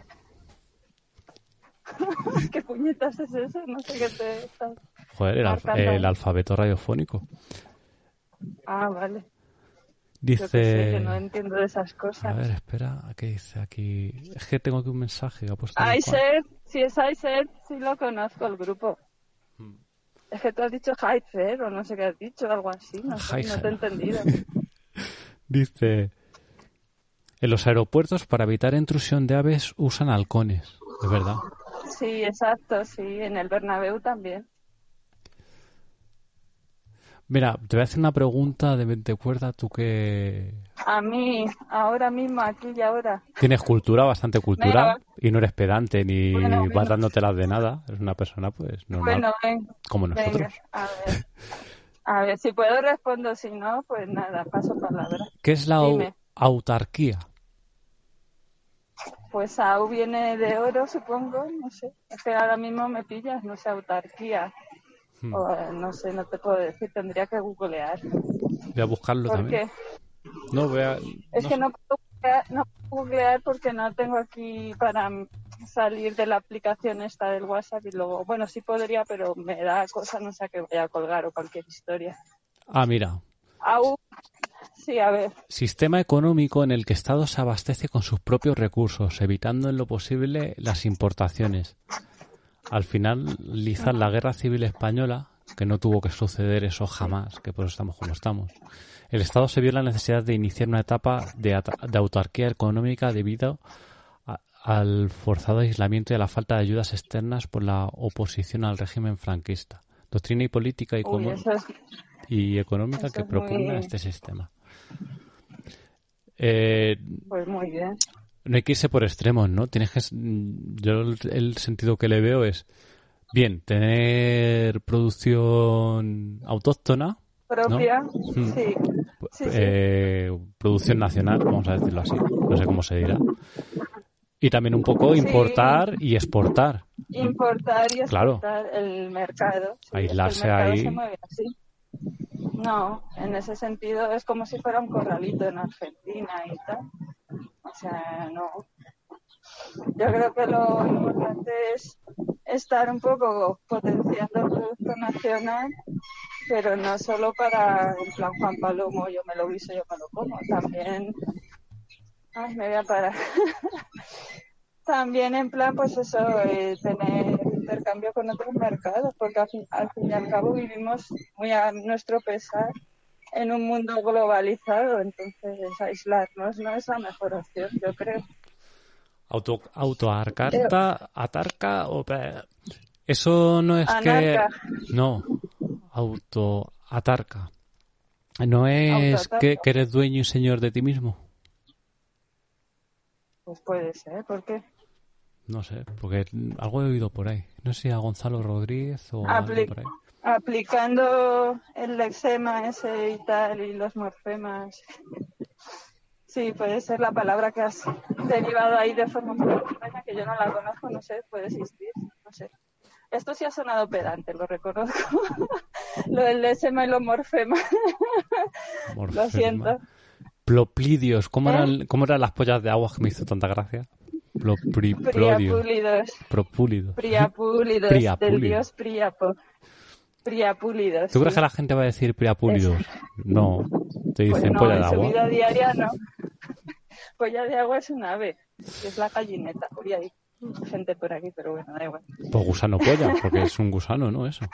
S4: ¿Qué puñetas es eso? No sé qué te estás.
S1: Joder, el, alfa-
S4: Marcando.
S1: el alfabeto radiofónico.
S4: Ah, vale. Yo qué sé,
S1: Dice...
S4: yo no entiendo de esas
S1: A
S4: cosas.
S1: ver, espera, ¿qué dice aquí? Es que tengo aquí un mensaje que ha puesto...
S4: I
S1: Juan.
S4: said, si es I said, sí lo conozco el grupo.
S1: Hmm.
S4: Es que tú has dicho Heifer o no sé qué has dicho, algo así, no sé, no te he entendido.
S1: Dice... En los aeropuertos, para evitar intrusión de aves, usan halcones. Es verdad.
S4: Sí, exacto, sí, en el Bernabéu también.
S1: Mira, te voy a hacer una pregunta de mente cuerda. Tú que
S4: A mí, ahora mismo, aquí y ahora.
S1: tienes cultura, bastante cultura,
S4: Venga.
S1: y no eres pedante ni
S4: Bueno,
S1: vas
S4: venga.
S1: dándotelas de nada. Eres una persona, pues, normal,
S4: Bueno, ven,
S1: como
S4: venga,
S1: nosotros.
S4: a ver. A ver, si puedo respondo, si no, pues nada, paso palabra.
S1: ¿Qué es la au-
S4: Dime.
S1: autarquía?
S4: Pues A U viene de oro, supongo, no sé. Es que ahora mismo me pillas, no sé, autarquía.
S1: Hmm.
S4: O, eh, no sé, no te puedo decir, tendría que googlear.
S1: Voy a buscarlo
S4: ¿Por
S1: también.
S4: qué?
S1: No, voy a...
S4: Es
S1: no
S4: que
S1: sé.
S4: no puedo googlear, no puedo googlear porque no tengo aquí para mm, salir de la aplicación esta del WhatsApp y luego, bueno, sí podría, pero me da cosa, no sé, que vaya a colgar o cualquier historia.
S1: Ah, mira.
S4: A U, sí, a ver.
S1: Sistema económico en el que Estado se abastece con sus propios recursos, evitando en lo posible las importaciones. Al finalizar la Guerra Civil Española, que no tuvo que suceder eso jamás, que por eso estamos como estamos, el Estado se vio en la necesidad de iniciar una etapa de, at- de autarquía económica debido a- al forzado aislamiento y a la falta de ayudas externas por la oposición al régimen franquista. Doctrina y política y,
S4: Uy,
S1: como-
S4: eso es,
S1: y económica
S4: eso
S1: que
S4: es muy-
S1: propugna este sistema. Eh,
S4: pues muy bien.
S1: no hay que irse por extremos, ¿no? Tienes que, yo el, el sentido que le veo es, bien, tener producción autóctona,
S4: Propia,
S1: Mm.
S4: sí. Sí, sí.
S1: eh, producción nacional, vamos a decirlo así, no sé cómo se dirá, y también un poco
S4: Sí.
S1: importar y exportar.
S4: Importar y
S1: Claro.
S4: exportar el mercado. Sí,
S1: Aislarse
S4: es que el mercado
S1: ahí.
S4: se mueve así. No, en ese sentido es como si fuera un corralito en Argentina y tal. O sea, no. Yo creo que lo importante es estar un poco potenciando el producto nacional, pero no solo para, en plan, Juan Palomo, yo me lo guiso, yo me lo como. También, ay, me voy a parar. También en plan, pues eso, eh, tener intercambio con otros mercados, porque al fin, al fin y al cabo vivimos muy a nuestro pesar en un mundo globalizado, entonces aislarnos no es la mejor opción, yo creo.
S1: Auto, autoarcarta, atarca, o, eso no es
S4: Anarca.
S1: que... No, autoatarca. No es
S4: Autoatarca.
S1: que, que eres dueño y señor de ti mismo.
S4: Pues puede ser, ¿por qué?
S1: No sé, porque algo he oído por ahí. No sé si a Gonzalo Rodríguez o a
S4: Apli-
S1: alguien por ahí.
S4: Aplicando el lexema ese y tal, y los morfemas. Sí, puede ser la palabra que has derivado ahí de forma muy extraña, que yo no la conozco, no sé, puede existir, no sé. Esto sí ha sonado pedante, lo reconozco. Lo del lexema y los morfemas. Lo
S1: Morfema.
S4: siento.
S1: Ploplidios. ¿Cómo,
S4: ¿Eh?
S1: eran, ¿Cómo eran las pollas de agua que me hizo tanta gracia? Los priplodios.
S4: Priapúlidos.
S1: Propúlidos.
S4: Priapúlidos.
S1: Priapúlidos.
S4: Del dios Priapo. Priapúlidos.
S1: ¿Tú
S4: sí.
S1: crees que la gente va a decir priapúlidos? No. Te
S4: Pues
S1: dicen
S4: no,
S1: polla de
S4: en su
S1: agua.
S4: vida diaria no. Polla de agua es una ave. Es la gallineta. Uy, hay gente por aquí, pero bueno, da igual.
S1: Pues gusano polla, porque es un gusano, ¿no? Eso.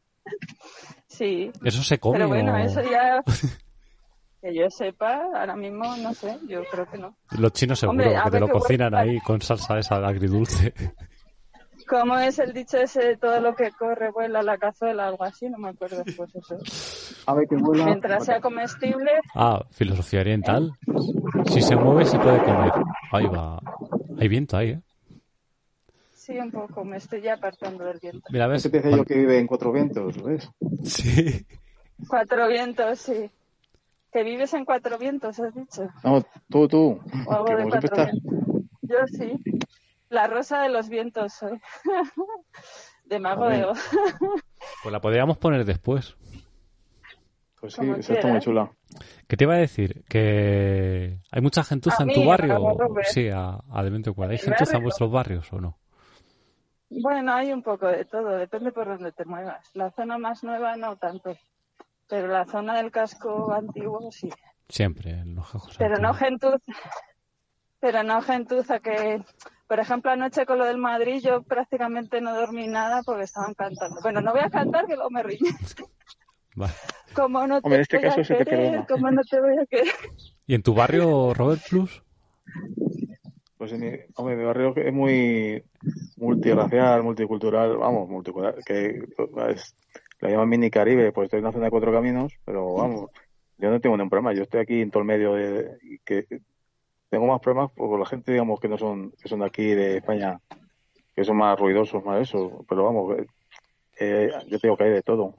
S4: Sí.
S1: Eso se come.
S4: Pero bueno,
S1: o-
S4: eso ya... Que yo sepa, ahora mismo no sé, yo creo que no.
S1: Los chinos seguro,
S4: Hombre, a
S1: que te
S4: ver
S1: lo
S4: qué
S1: cocinan
S4: huele.
S1: ahí con salsa esa agridulce.
S4: ¿Cómo es el dicho ese de todo lo que corre vuela la cazuela? Algo así, no me acuerdo. Pues eso.
S2: A ver que vuela.
S4: Mientras sea comestible,
S1: Ah, filosofía oriental. Si se mueve, se puede comer. Ahí va. Hay viento ahí, ¿eh?
S4: sí, un poco. Me estoy ya apartando del viento.
S1: Mira, ves.
S2: Ese piensa yo que vive en Cuatro Vientos, ¿ves?
S1: Sí.
S4: Cuatro vientos, sí. ¿Que vives en cuatro vientos, has dicho?
S2: No, tú, tú.
S4: O algo
S2: Que
S4: de
S2: como siempre
S4: cuatro
S2: estás.
S4: vientos. Yo sí. La rosa de los vientos soy. De Mago
S2: A
S4: de
S2: ver.
S4: Oz.
S1: Pues la podríamos poner después.
S2: Pues sí,
S4: Como
S2: esa está muy
S4: quieras.
S2: chula.
S1: ¿Qué te iba a decir? Que hay mucha gentuza
S4: A
S1: en
S4: mí,
S1: tu
S4: a
S1: barrio.
S4: Robert.
S1: Sí, a, a Demente Cuadra. ¿Hay
S4: ¿En mi
S1: gentuza en
S4: barrio?
S1: vuestros barrios o no?
S4: Bueno, hay un poco de todo, depende por dónde te muevas. La zona más nueva no tanto, pero la zona del casco antiguo sí.
S1: Siempre, en los jajos.
S4: Pero no
S1: antiguos.
S4: gentuza, pero no gentuza que, por ejemplo, anoche con lo del Madrid yo prácticamente no dormí nada porque estaban cantando. Bueno, no voy a cantar que luego me riñe.
S1: Vale.
S4: Como no te
S2: Hombre, en este
S4: voy a
S2: caso se te
S4: querer,
S2: perdona.
S4: como no te voy a querer.
S1: ¿Y en tu barrio, Robert Plus?
S2: Pues en mi, hombre, mi barrio es muy multirracial, multicultural, vamos, multicultural, que es, la llaman mini Caribe, pues estoy en una zona de Cuatro Caminos, pero vamos, yo no tengo ningún problema, yo estoy aquí en todo el medio de, y que tengo más problemas por la gente, digamos, que no son, que son de aquí de España, que son más ruidosos, más eso, pero vamos, eh, yo tengo que hay de todo.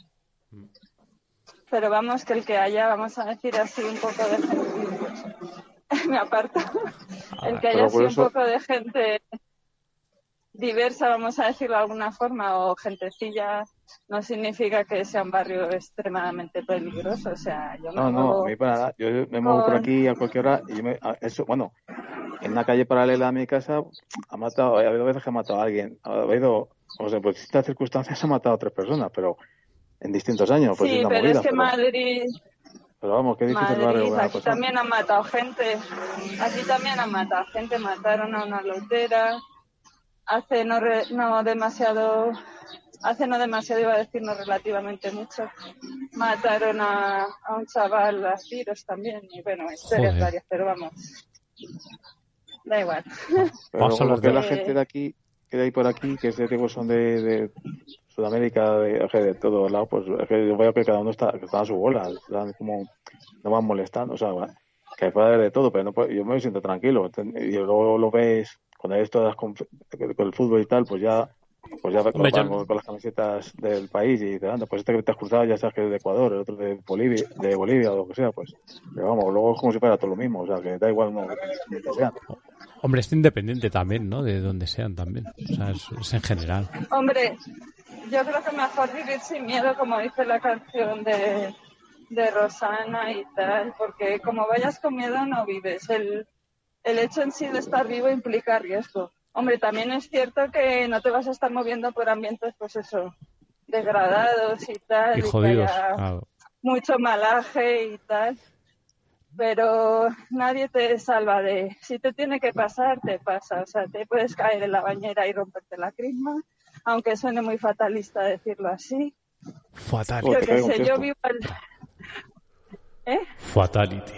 S4: Pero vamos, que el que haya, vamos a decir así, un poco de gente. Me aparto. El que haya
S2: Pero
S4: así
S2: por
S4: un
S2: eso-
S4: poco de gente diversa, vamos a decirlo de alguna forma, o gentecilla, no significa que sea un barrio extremadamente peligroso. O sea, yo me
S2: No, no,
S4: muevo
S2: a mí para nada. Yo me muevo por
S4: con-
S2: aquí a cualquier hora y yo me, a- eso, bueno, en una calle paralela a mi casa ha matado, ha habido veces que ha matado a alguien, ha habido, o sea, por distintas circunstancias ha matado a tres personas, pero en distintos años, pues
S4: Sí,
S2: es una
S4: pero
S2: movida,
S4: es que
S2: pero,
S4: Madrid,
S2: pero vamos, qué difícil barrio
S4: Madrid,
S2: una
S4: aquí
S2: cosa.
S4: también han matado gente. Aquí también han matado gente. Mataron a una lotera. Hace no, re- no demasiado, hace no demasiado, iba a decir no relativamente mucho. Mataron a, a un chaval a tiros también. Y bueno, historias
S1: Joder.
S4: varias, pero vamos. Da igual.
S2: Pero
S1: Vamos a
S2: como
S1: hablar
S2: que
S1: de-
S2: la gente de aquí, que de ahí por aquí, que es de tipo son de, de Sudamérica, de, o sea, de todos lados, pues es que yo veo que cada uno está, que está a su bola, están como, no van molestando, o sea, va, que puede haber de todo, pero no puede- yo me siento tranquilo, y luego lo ves, cuando ves todas las conf- con el fútbol y tal, pues ya, pues ya ves con,
S1: Hombre, yo-
S2: con- con las camisetas del país y te anda, pues este que te has cruzado ya sabes que es de Ecuador, el otro de Bolivia, de Bolivia o lo que sea, pues, pero vamos, luego es como si fuera todo lo mismo, o sea, que da igual no, que sean.
S1: Hombre, es independiente también, ¿no? De donde sean también. O sea, es, es en general.
S4: Hombre, yo creo que mejor vivir sin miedo, como dice la canción de, de Rosana y tal, porque como vayas con miedo no vives. El, el hecho en sí de estar vivo implica riesgo. Hombre, también es cierto que no te vas a estar moviendo por ambientes, pues eso, degradados y tal,
S1: Y
S4: y que
S1: jodidos.
S4: haya
S1: Claro.
S4: mucho malaje y tal, pero nadie te salva de... Si te tiene que pasar, te pasa. O sea, te puedes caer en la bañera y romperte la crisma, aunque suene muy fatalista decirlo así.
S1: Fatality.
S2: Oh,
S4: Yo
S2: te
S4: qué
S2: caigo un
S4: sé, yo
S2: tiesto.
S4: vivo al... ¿Eh?
S1: Fatality.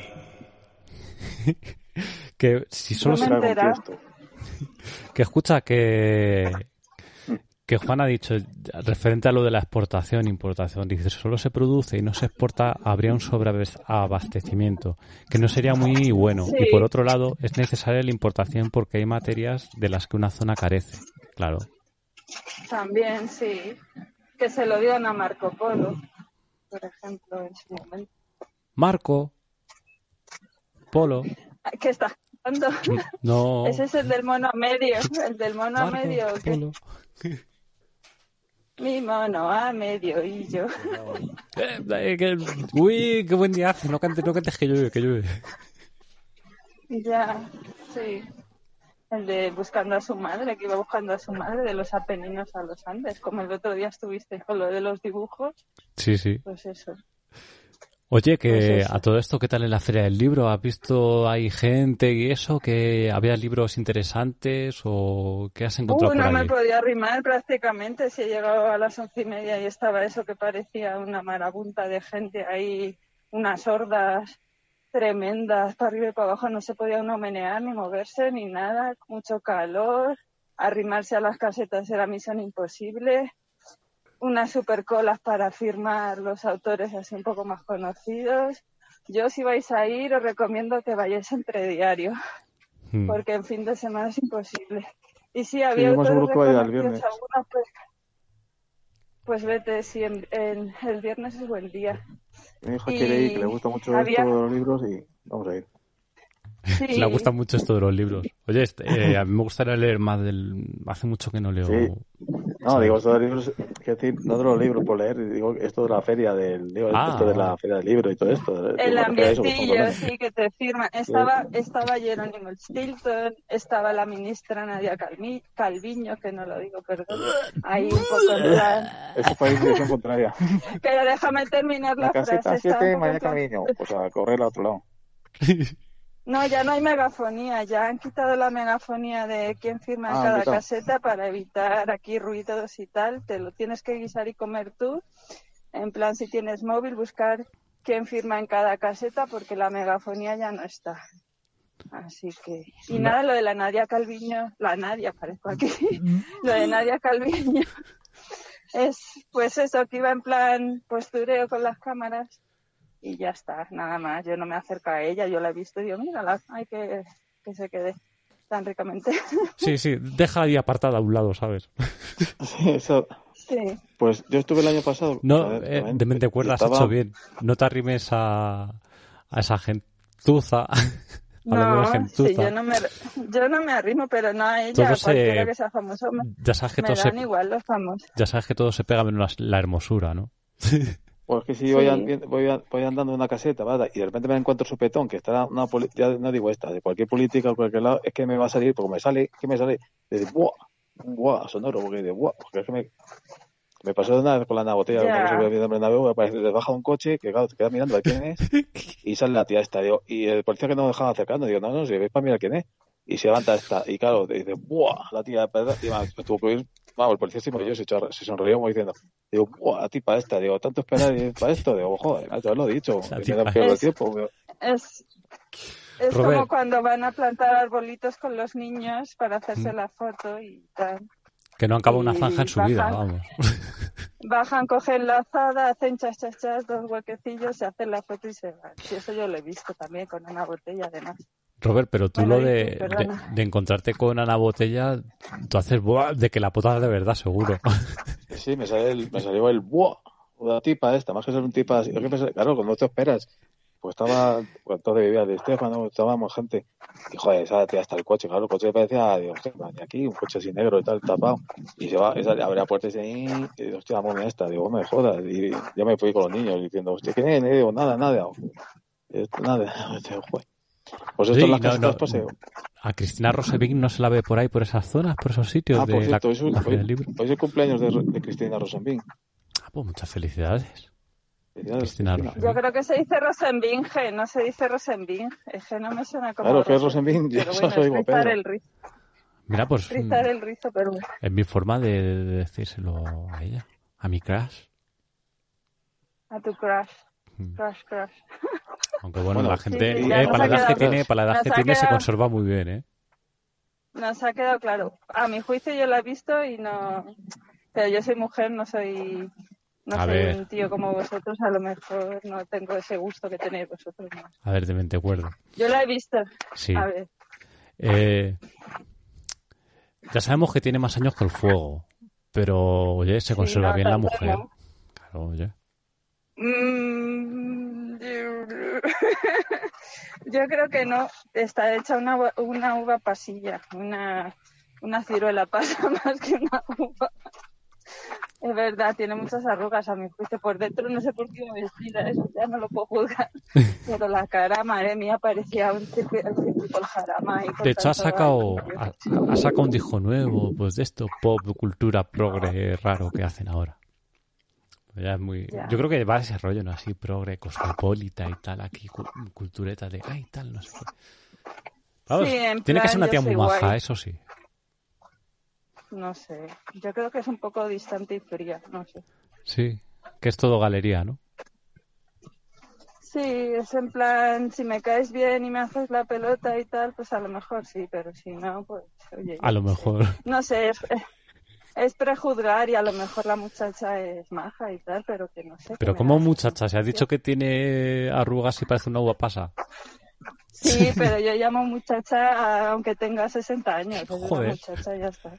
S1: Que si solo
S4: No
S1: se...
S4: me
S2: Te cago un
S4: entera.
S2: tiesto.
S1: Que escucha que que Juan ha dicho referente a lo de la exportación importación, dice solo se produce y no se exporta, habría un sobreabastecimiento que no sería muy bueno.
S4: Sí.
S1: Y por otro lado es necesaria la importación porque hay materias de las que una zona carece. Claro.
S4: También, sí. Que se lo dieron a Marco Polo, por ejemplo, en su momento.
S1: Marco Polo
S4: ¿Qué estás cantando?
S1: no
S4: Ese es el del mono a medio, el del mono a
S1: Marco
S4: medio. que-
S1: Polo.
S4: Mi mono a medio y yo.
S1: Eh, eh, que- uy, qué buen día hace. No cantes, no cantes que llueve, que llueve.
S4: Ya, sí. el de buscando a su madre, que iba buscando a su madre de los Apeninos a los Andes, como el otro día estuviste con lo de los dibujos.
S1: Sí, sí.
S4: Pues eso.
S1: Oye, que
S4: Pues eso.
S1: a todo esto, ¿qué tal en la Feria del Libro? ¿Has visto hay gente y eso? ¿Que había libros interesantes o qué has encontrado
S4: Uh,
S1: por
S4: no me
S1: allí?
S4: podía arrimar prácticamente. Si he llegado a las once y media y estaba eso que parecía una marabunta de gente ahí, unas hordas tremendas para arriba y para abajo. No se podía uno menear ni moverse ni nada. Mucho calor. Arrimarse a las casetas era misión imposible. Unas super colas para firmar los autores así un poco más conocidos. Yo, si vais a ir, os recomiendo que vayáis entre diario,
S1: Hmm.
S4: porque en fin de semana es imposible. Y sí,
S2: Sí,
S4: había
S2: yo más
S4: autores
S2: seguro que vaya el
S4: reconocidos,
S2: viernes.
S4: algunos pues, pues vete, si en, en- el viernes es buen día.
S2: Mi hija quiere ir, que le
S4: Y
S2: gusta mucho
S4: había,
S2: esto de los libros y vamos a ir.
S1: Le
S4: sí,
S1: gusta mucho esto de los libros. Oye, este, eh, a mí me gustaría leer más del... Hace mucho que no leo...
S2: Sí. No,
S1: ¿sabes?
S2: digo, esto de los libros, quiero decir, no de los libros por leer, digo, esto de la feria del, digo,
S1: Ah,
S2: esto de
S1: vale.
S2: la feria del libro y todo esto. Digo,
S4: el
S2: me refiero a eso que estamos
S4: ambientillo,
S2: hablando.
S4: sí, que te firman. Estaba, estaba Jerónimo Stilton, estaba la ministra Nadia Calmi- Calviño, que no lo digo, perdón, ahí un poco en plan...
S2: Eso fue dirección contraria.
S4: Pero déjame terminar
S2: La
S4: la frase.
S2: caseta
S4: Estaba un
S2: siete,
S4: poco
S2: María
S4: en plan...
S2: Camino. Pues a correr al otro lado.
S4: No, ya no hay megafonía, ya han quitado la megafonía de quién firma en
S2: Ah,
S4: cada
S2: ¿qué tal?
S4: caseta para evitar aquí ruidos y tal. Te lo tienes que guisar y comer tú. En plan, si tienes móvil, buscar quién firma en cada caseta porque la megafonía ya no está. Así que... Y
S1: No.
S4: nada, lo de la Nadia Calviño, la Nadia, parezco aquí, lo de Nadia Calviño es pues eso, que iba en plan postureo con las cámaras. Y ya está, nada más. Yo no me acerco a ella, yo la he visto y digo, mírala, hay que, que se quede tan ricamente.
S1: Sí, sí, deja ahí apartada a un lado, ¿sabes?
S2: Sí, eso.
S4: Sí.
S2: Pues yo estuve el año pasado.
S1: No,
S2: joder,
S1: eh,
S2: también,
S1: de mente
S2: y
S1: cuerda has
S2: estaba-
S1: hecho bien. No te arrimes a, a esa gentuza. Hablando de
S4: No,
S1: gentuza.
S4: sí, yo no me yo no me arrimo, pero no a ella,
S1: Todo
S4: a cualquiera
S1: se-
S4: que sea famoso, me,
S1: Ya sabes que
S4: me
S1: todo se,
S4: dan igual los famosos.
S1: ya sabes que todo se pega menos la, la hermosura, ¿no?
S2: Pues que si
S4: Sí.
S2: voy, an- voy, an- voy andando en una caseta, ¿verdad? Y de repente me encuentro su petón, que está una poli- ya no digo esta, de cualquier política o cualquier lado, es que me va a salir, porque me sale, ¿qué me sale? De buah, un buah sonoro, porque de buah, porque es que me, me pasó de una vez con la botella,
S4: Ya.
S2: no se ve bien el navego, aparece, le baja un coche, que claro, te quedas mirando a quién es, y sale la tía esta, digo, y el policía que no me dejaba acercando, digo, no, no, si ves para mirar quién es, y se levanta esta, y claro, te dice, buah, la tía, ¿verdad? Y va, me tuvo que ir, vamos, el policía se movió, se, echó- se sonrió como diciendo, digo, buah, la tipa esta, digo, tanto esperar y para esto, digo, joder, ya lo he dicho,
S1: La
S2: que me da
S1: tipa.
S2: pierdo el
S4: Es-
S2: tiempo, digo,
S4: Es, es
S1: Robert.
S4: como cuando van a plantar arbolitos con los niños para hacerse
S1: Mm.
S4: la foto y tal.
S1: Que no acaba una
S4: Y
S1: zanja en su
S4: bajan.
S1: vida, vamos.
S4: Bajan, cogen la azada, hacen chas, chas, chas, dos huequecillos, se hacen la foto y se van. Sí, eso yo lo he visto también con una botella, además.
S1: Robert, pero tú
S4: Bueno,
S1: lo
S4: y
S1: de,
S4: tú,
S1: de,
S4: perdona.
S1: de encontrarte con Ana Botella, tú haces buah, de que la potas de verdad, seguro.
S2: sí, me, sale el, me salió el buah, la tipa esta, más que ser un tipa así, es que me sale- claro, cuando te esperas, pues estaba, pues entonces vivía de Estefano, estábamos gente, y joder, esa tía hasta el coche, claro, el coche parecía, digo, hostia, de aquí, un coche así negro y tal, tapado, y se va, esa, abre la puerta y dice, y digo, hostia, la momia esta, digo, no me jodas, y yo me fui con los niños diciendo, hostia, ¿quién es? Y digo, nada, nada, esto, nada, digo, joder. Pues esto
S1: Sí,
S2: en las
S1: no,
S2: casetas
S1: no.
S2: paseo.
S1: A Cristina Rosevic no se la ve por ahí, por esas zonas, por esos sitios
S2: Ah,
S1: de
S2: por
S1: la,
S2: cierto, hoy es,
S1: la Feria del
S2: hoy,
S1: Libro.
S2: hoy es el cumpleaños de, de Cristina Rosenbing.
S1: Ah, pues muchas felicidades.
S2: Felicidades,
S1: Cristina
S2: Cristina.
S1: Rosenbing.
S4: Yo creo que se dice Rosenbinge, no se dice Rosenbinge. Es que no me suena como
S2: Claro, que es
S4: Rosenbinge,
S2: Rosenbing, yo
S4: pero
S2: solo
S4: bueno, es
S2: digo
S4: rizar
S2: Pedro.
S4: el rizo,
S1: Mira, pues
S4: rizar el rizo, pero bueno.
S1: es mi forma de, de decírselo a ella, a mi crush.
S4: A tu crush,
S1: Mm.
S4: crush, crush.
S1: Aunque bueno,
S2: Bueno,
S1: la gente,
S4: sí,
S2: sí,
S1: eh,
S2: ya
S1: para la
S2: nos
S1: edad
S2: ha
S1: que
S2: quedado-
S1: tiene, para la edad
S4: nos
S1: que
S4: ha
S1: tiene se
S4: quedado-
S1: conserva muy bien, ¿eh?
S4: Nos ha quedado claro. A mi juicio yo la he visto y no... Pero yo soy mujer, no soy... No
S1: A
S4: soy
S1: ver.
S4: un tío como vosotros, a lo mejor no tengo ese gusto que tenéis vosotros. No.
S1: A ver, de mente cuerdo.
S4: Yo la he visto.
S1: Sí.
S4: A ver.
S1: Eh, ya sabemos que tiene más años que el fuego, pero oye, se
S4: Sí,
S1: conserva
S4: no,
S1: bien la
S4: tanto
S1: mujer.
S4: no.
S1: Claro, oye.
S4: Mm, yo creo que no. Está hecha una, uva- una uva pasilla, una, una ciruela pasa más que una uva. Es verdad, tiene muchas arrugas a mi juicio. Por dentro no sé por qué iba vestida, eso ya no lo puedo juzgar. Pero la cara, madre mía, parecía un tipo el jarama.
S1: De hecho, ha sacado, ha, ha sacado un disco nuevo, pues de esto, pop, cultura, progre, raro que hacen ahora. Pues ya es muy...
S4: Ya.
S1: Yo creo que va ese rollo, ¿no? Así, progre, y tal, aquí, cu- cultureta de, ay, tal, no sé qué. Vamos,
S4: Sí, en
S1: tiene que
S4: plan,
S1: ser una
S4: yo
S1: tía muy
S4: soy
S1: maja,
S4: guay.
S1: eso sí.
S4: No sé, yo creo que es un poco distante y fría, no sé.
S1: Sí, que es todo galería, ¿no?
S4: Sí, es en plan, si me caes bien y me haces la pelota y tal, pues a lo mejor sí, pero si no, pues oye.
S1: A lo
S4: yo qué sé.
S1: mejor.
S4: No sé, es, es prejuzgar y a lo mejor la muchacha es maja y tal, pero que no sé. que
S1: Pero
S4: me
S1: como
S4: da esa
S1: muchacha, se ha dicho
S4: sensación.
S1: que tiene arrugas y parece una uva pasa.
S4: Sí, pero yo llamo muchacha a- aunque tenga sesenta años, es una
S1: Joder.
S4: muchacha y ya está.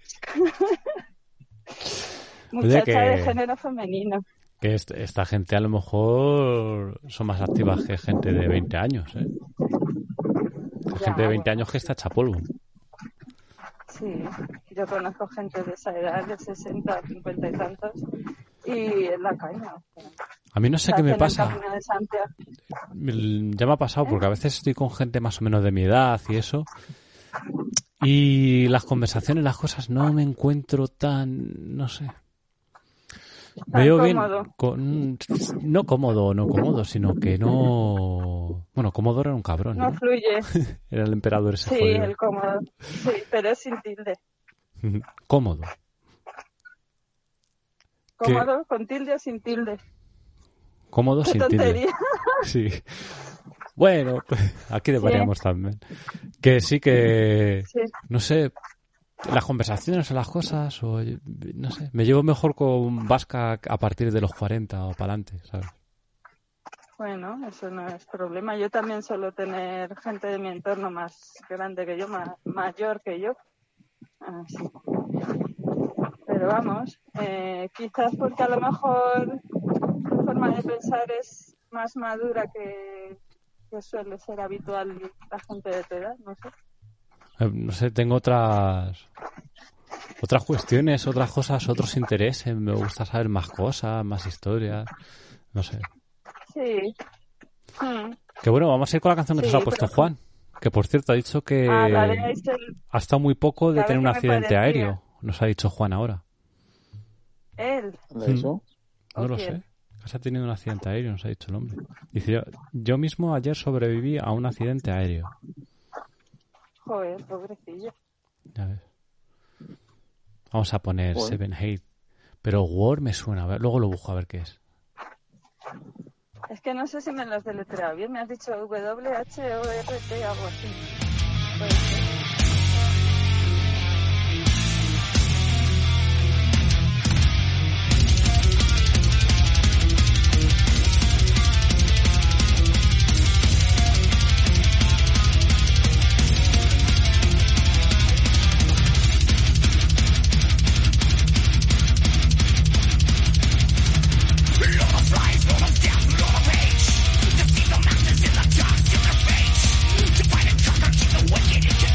S1: Oye,
S4: Muchacha
S1: que,
S4: de género femenino.
S1: que est- esta gente a lo mejor son más activas que gente de veinte años, ¿eh? Hay
S4: Ya,
S1: gente de veinte
S4: bueno,
S1: años que está hecha polvo.
S4: sí, yo conozco gente de esa edad, de sesenta, cincuenta y tantos, y es la caña. o sea,
S1: A mí no sé
S4: se
S1: qué me
S4: hacen el
S1: pasa.
S4: Camino de Santiago.
S1: El- Ya me ha pasado porque a veces estoy con gente más o menos de mi edad y eso. Y las conversaciones, las cosas, no me encuentro tan, no sé.
S4: Tan
S1: Veo bien,
S4: cómodo.
S1: con- no cómodo, no cómodo, sino que no... Bueno, Cómodo era un cabrón,
S4: No
S1: ¿no?
S4: fluye.
S1: Era el emperador ese
S4: Sí,
S1: jodido.
S4: el cómodo. Sí, pero es sin tilde.
S1: Cómodo. ¿Qué?
S4: Cómodo, con tilde o sin tilde.
S1: Cómodo
S4: Qué
S1: sin tilde.
S4: tontería.
S1: Sí. Bueno, pues, aquí deberíamos también. Que sí que,
S4: Sí.
S1: no sé, las conversaciones o las cosas, o no sé, me llevo mejor con Vasca a partir de los cuarenta o para adelante, ¿sabes?
S4: Bueno, eso no es problema. Yo también suelo tener gente de mi entorno más grande que yo, más, mayor que yo. Así. Pero vamos, eh, quizás porque a lo mejor su forma de pensar es más madura que, que suele ser habitual la gente de tu edad, no sé.
S1: Eh, No sé, tengo otras otras cuestiones, otras cosas, otros intereses, me gusta saber más cosas, más historias, no sé.
S4: Sí. Mm.
S1: Que bueno, vamos a ir con la canción que
S4: Sí,
S1: nos ha puesto
S4: pero-
S1: Juan, que por cierto ha dicho que
S4: Ah, la de Aisel,
S1: ha estado muy poco de
S4: ¿sabes
S1: tener un
S4: qué me
S1: accidente
S4: parecía?
S1: aéreo, nos ha dicho Juan ahora.
S4: él.
S2: ¿De eso?
S1: No
S4: ¿O
S1: lo
S4: quién?
S1: sé. Se ha tenido un accidente aéreo, nos ha dicho el hombre. Dice, yo, yo mismo ayer sobreviví a un accidente aéreo.
S4: Joder, pobrecillo.
S1: Ya ves. Vamos a poner
S2: Joder.
S1: Seven Hate. Pero War me suena. A ver, luego lo busco a ver qué es.
S4: Es que no sé si me lo has deletreado bien. Me has dicho W H O R T, algo así. Puede ser.
S5: To find and conquer, keep the wicked in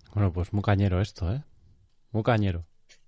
S1: Bueno, pues muy cañero esto, ¿eh? Muy cañero.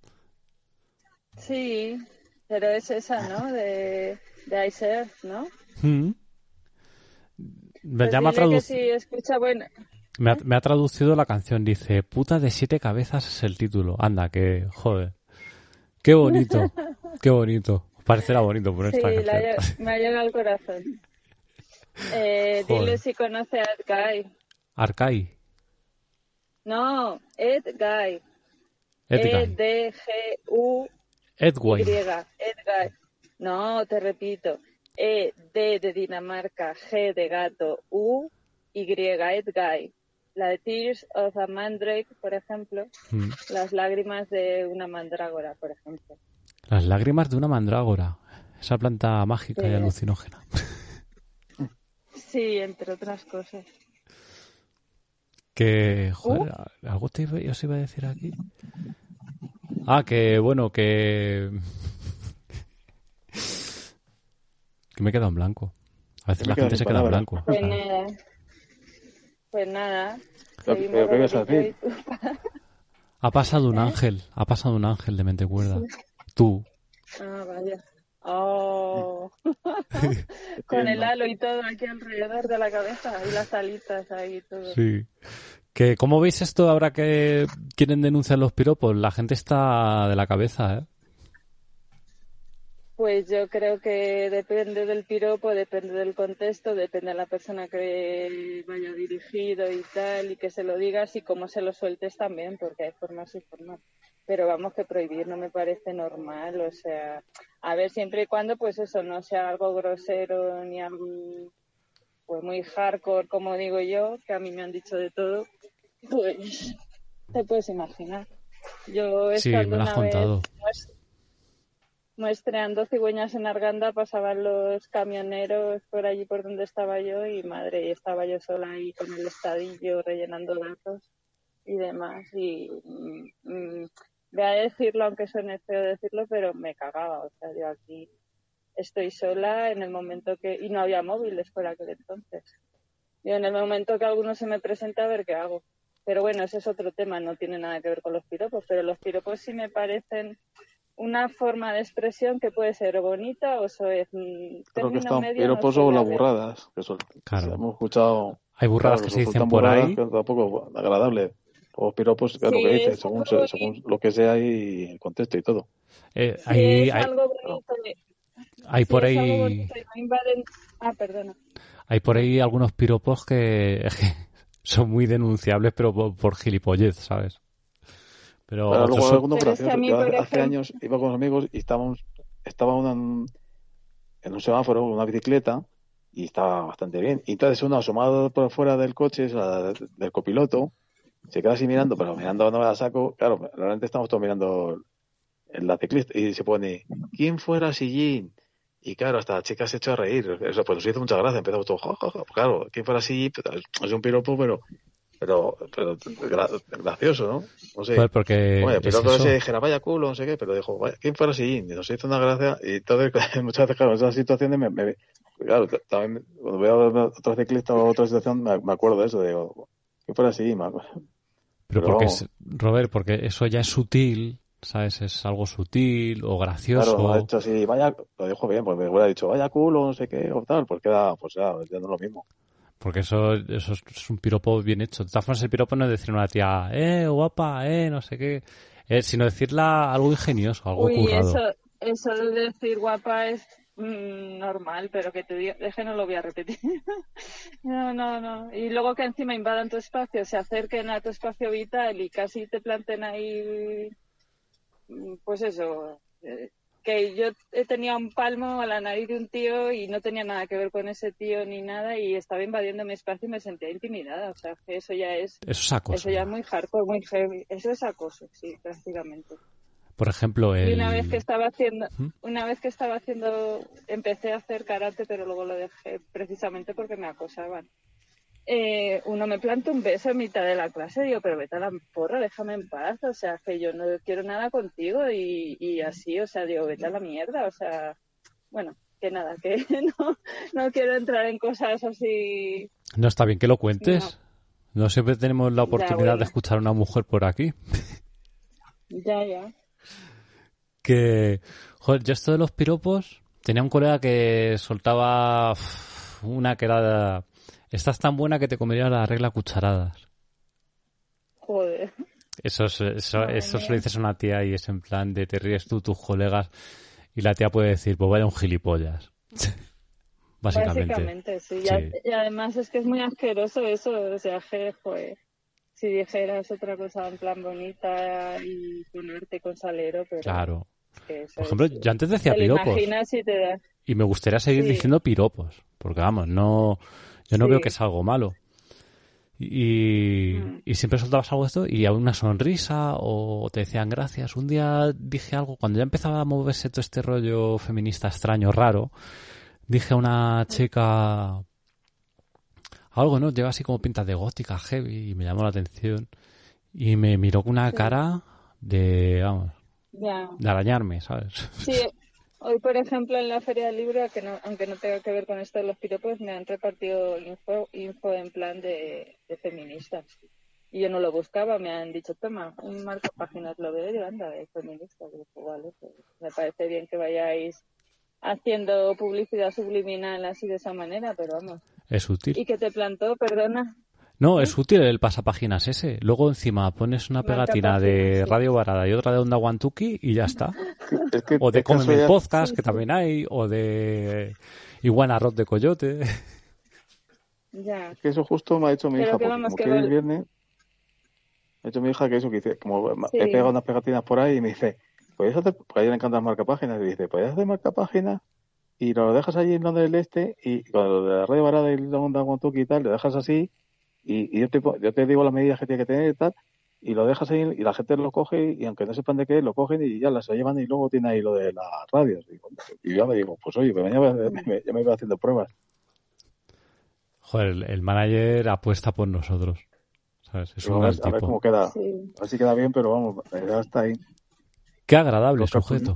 S4: Sí, pero es esa, ¿no? De, de Ice Earth, ¿no?
S1: Mm. Me,
S4: Pues
S1: ya me, ha
S4: dile que
S1: traduc-
S4: si escucha bueno.
S1: me, ha, me ha traducido la canción. Dice, puta de siete cabezas es el título. Anda, que joder. Qué bonito. Qué bonito. Parecerá bonito por
S4: Sí,
S1: esta
S4: la
S1: canción.
S4: lle- me ha llegado al corazón. Eh,
S1: Joder.
S4: dile si conoce a Ed Guy.
S1: Arcai.
S4: No, Ed Guy.
S1: Edguy.
S4: E D G U Y.
S1: Edwin.
S4: Ed Guy. No, te repito. E D de Dinamarca, G de gato, U, Y, Ed Guy. La de Tears of a Mandrake, por ejemplo.
S1: Mm.
S4: Las lágrimas de una mandrágora, por ejemplo.
S1: Las lágrimas de una mandrágora. Esa planta mágica
S4: Sí.
S1: y alucinógena.
S4: Sí, entre otras cosas.
S1: Que, joder, algo te iba, os iba a decir aquí. Ah, que, bueno, que... que me he quedado en blanco. A veces
S2: Me
S1: la
S2: quedo
S1: gente
S2: sin
S1: se queda en
S2: palabras.
S1: blanco.
S4: Pues
S1: ¿sabes?
S4: nada. Pues nada.
S2: Pero-
S4: Seguimos
S2: pero ¿qué ibas a
S4: Roberito y
S2: decir?
S4: tú.
S1: Ha pasado un
S4: ¿Eh?
S1: ángel, ha pasado un ángel de mente cuerda. Tú.
S4: Ah, vaya. Oh. Con el halo y todo aquí alrededor de la cabeza y las alitas ahí y todo.
S1: Sí. Que, ¿cómo veis esto ahora que quieren denunciar los piropos? La gente está de la cabeza, ¿eh?
S4: Pues yo creo que depende del piropo, depende del contexto, depende de la persona que vaya dirigido y tal, y que se lo digas y cómo se lo sueltes también, porque hay formas y formas. Pero vamos, que prohibir no me parece normal, o sea, a ver, siempre y cuando pues eso no sea algo grosero ni algo pues muy hardcore, como digo yo, que a mí me han dicho de todo, pues te puedes imaginar. Yo
S1: Sí,
S4: estando
S1: me lo has
S4: una vez
S1: contado.
S4: mues- muestreando cigüeñas en Arganda, pasaban los camioneros por allí por donde estaba yo y madre, y estaba yo sola ahí con el estadillo rellenando datos y demás y mm, mm, voy a decirlo, aunque suene feo decirlo, pero me cagaba, o sea, yo aquí estoy sola en el momento que... Y no había móviles por aquel entonces. Yo en el momento que alguno se me presenta, a ver qué hago. Pero bueno, ese es otro tema, no tiene nada que ver con los piropos, pero los piropos sí me parecen una forma de expresión que puede ser bonita o soez.
S2: Creo que
S4: Término
S2: están
S4: medio no
S2: piropos o
S4: suele
S2: las
S4: haber.
S2: burradas. Que son,
S1: Claro.
S2: hemos escuchado.
S1: Hay burradas
S2: Claro,
S1: que se dicen
S2: resultan
S1: por
S2: burradas
S1: ahí.
S2: que tampoco es agradable. O piropos, claro,
S4: Sí,
S2: lo que dices,
S4: es
S2: según,
S4: algo
S2: se-
S4: bonito.
S2: según lo que sea y el contexto y todo.
S1: Eh,
S4: Sí,
S1: hay,
S4: es
S1: hay,
S4: algo bonito.
S1: hay
S4: Sí,
S1: por
S4: es algo
S1: ahí,
S4: bonito y no invaden... Ah, perdona.
S1: hay por ahí algunos piropos que son muy denunciables, pero por, por gilipollez, ¿sabes? Pero
S2: Pero
S1: otros
S2: luego
S1: son...
S2: algunos
S4: Pero es que a
S2: graciosos.
S4: mí,
S2: Yo
S4: por
S2: hace, hace
S4: ejemplo...
S2: años iba con los amigos y estábamos, estábamos en, en un semáforo, con una bicicleta, y estaba bastante bien. Y entonces uno asomado por fuera del coche, o sea, del copiloto, se queda así mirando, pero mirando no me la saco. Claro, realmente estamos todos mirando en la ciclista y se pone, ¿quién fuera Sillín? Y claro, hasta la chica se echó a reír. Eso pues nos hizo mucha gracia. Empezamos todos, ja, ja, ja. Claro, ¿quién fuera Sillín? Es un piropo, pero pero, pero gra- gracioso, ¿no? No sé.
S1: Joder, porque
S2: Oye,
S1: es
S2: pero que
S1: eso.
S2: se dijera, vaya culo, no sé qué, pero dijo, vaya, ¿quién fuera Sillín? Y nos hizo una gracia. Y entonces, muchas veces, claro, esas situaciones me, me claro, t- también cuando veo a otro ciclista o otra situación, me, me acuerdo de eso, digo, ¿quién fuera Sillín? Me acuerdo.
S1: Pero
S2: Pero
S1: porque
S2: vamos.
S1: es, Robert, porque eso ya es sutil, ¿sabes? Es algo sutil o
S2: Claro,
S1: gracioso.
S2: ha dicho así, vaya, lo dijo bien, pues me hubiera dicho, vaya culo, no sé qué, o tal, pues queda, pues ya, ya no es lo mismo.
S1: Porque eso, eso es- es un piropo bien hecho. De todas formas, el piropo no es decir a una tía, eh, guapa, eh, no sé qué, eh, sino decirla algo ingenioso, algo
S4: Uy,
S1: currado.
S4: eso, eso de decir guapa es mm, normal, pero que te diga, es que no lo voy a repetir. No, no, no. Y luego que encima invadan tu espacio, se acerquen a tu espacio vital y casi te planten ahí, mm, pues eso, eh, que yo tenía un palmo a la nariz de un tío y no tenía nada que ver con ese tío ni nada y estaba invadiendo mi espacio y me sentía intimidada. O sea, que eso ya es,
S1: Eso es acoso.
S4: eso ya es
S1: ya.
S4: muy hardcore, muy heavy. Eso es acoso, sí, prácticamente.
S1: Por ejemplo,
S4: Y una vez que
S1: el...
S4: estaba haciendo,
S1: ¿Mm?
S4: una vez que estaba haciendo, empecé a hacer karate, pero luego lo dejé precisamente porque me acosaban. Eh, uno me planta un beso en mitad de la clase, digo, pero vete a la porra, déjame en paz, o sea, que yo no quiero nada contigo y, y así, o sea, digo, vete a la mierda, o sea, bueno, que nada, que no, no quiero entrar en cosas así.
S1: No está bien que lo cuentes. No siempre tenemos la oportunidad
S4: bueno.
S1: de escuchar a una mujer por aquí.
S4: Ya, ya.
S1: Que, joder, yo esto de los piropos, tenía un colega que soltaba uf, una que era, estás tan buena que te comería la regla a cucharadas.
S4: Joder.
S1: Eso, es- eso,
S4: Madre
S1: eso se
S4: mía.
S1: lo dices a una tía y es en plan de te ríes tú, tus colegas, y la tía puede decir, pues vaya un gilipollas. Básicamente.
S4: Básicamente, sí. Y, a-
S1: Sí.
S4: y además es que es muy asqueroso eso, o sea, que, joder, si dijeras otra cosa en plan bonita y ponerte con salero, pero
S1: Claro.
S4: es que eso
S1: Por ejemplo,
S4: es-
S1: yo antes decía
S4: te lo
S1: piropos.
S4: imaginas y te da...
S1: Y me gustaría seguir
S4: Sí.
S1: diciendo piropos. Porque vamos, no, yo no
S4: Sí.
S1: veo que es algo malo. Y,
S4: Mm.
S1: y siempre soltabas algo de esto y a una sonrisa o te decían gracias. Un día dije algo, cuando ya empezaba a moverse todo este rollo feminista extraño, raro, dije a una chica algo, ¿no? Lleva así como pinta de gótica, heavy, y me llamó la atención. Y me miró con una
S4: Sí.
S1: cara de, vamos,
S4: Ya.
S1: de arañarme, ¿sabes?
S4: Sí, hoy por ejemplo en la Feria del Libro, que no, aunque no tenga que ver con esto de los piropos, me han repartido info, info en plan de, de feministas. Y yo no lo buscaba, me han dicho, toma, un marco páginas, lo veo y digo, anda, de feministas. Y digo, vale, pues me parece bien que vayáis haciendo publicidad subliminal así de esa manera, pero vamos.
S1: Es útil.
S4: ¿Y que te plantó, perdona?
S1: No, es útil el pasapáginas ese. Luego encima pones una
S4: Marca
S1: pegatina de
S4: páginas, sí.
S1: Radio Varada y otra de Onda Guantuki y ya está.
S2: Es que,
S1: O de
S2: es que eso
S1: Cómeme el
S2: ya-
S1: Podcast,
S4: Sí,
S1: que
S4: sí.
S1: también hay, o de Iguana Arroz de Coyote.
S4: Ya.
S2: es que eso justo me ha hecho mi
S4: Pero
S2: hija,
S4: que
S2: porque
S4: vamos,
S2: como
S4: que
S2: que el
S4: vol-
S2: viernes, me ha hecho mi hija que eso que dice, como
S4: Sí.
S2: he pegado unas pegatinas por ahí y me dice, ¿puedes hacer? Porque a ella le encantan marcapáginas, y dice, ¿puedes hacer marcapáginas? Y lo dejas allí en donde el este, y con lo de la red varada y la onda Guantuki y tal, lo dejas así, y, y yo, te, po- yo te digo las medidas que tiene que tener y tal, y lo dejas ahí, y la gente lo coge, y aunque no sepan de qué, lo cogen y ya las llevan, y luego tiene ahí lo de las radios. Y, y yo me digo, pues oye, pues mañana me, me- ya me voy haciendo pruebas.
S1: Joder, el, el manager apuesta por nosotros. ¿Sabes? Es
S2: Digo,
S1: un
S2: a,
S1: gran
S2: ver, a ver
S1: tipo.
S2: cómo queda.
S4: Sí.
S2: A ver si queda bien, pero vamos, la idea está ahí.
S1: Qué agradable
S2: Los
S1: sujeto.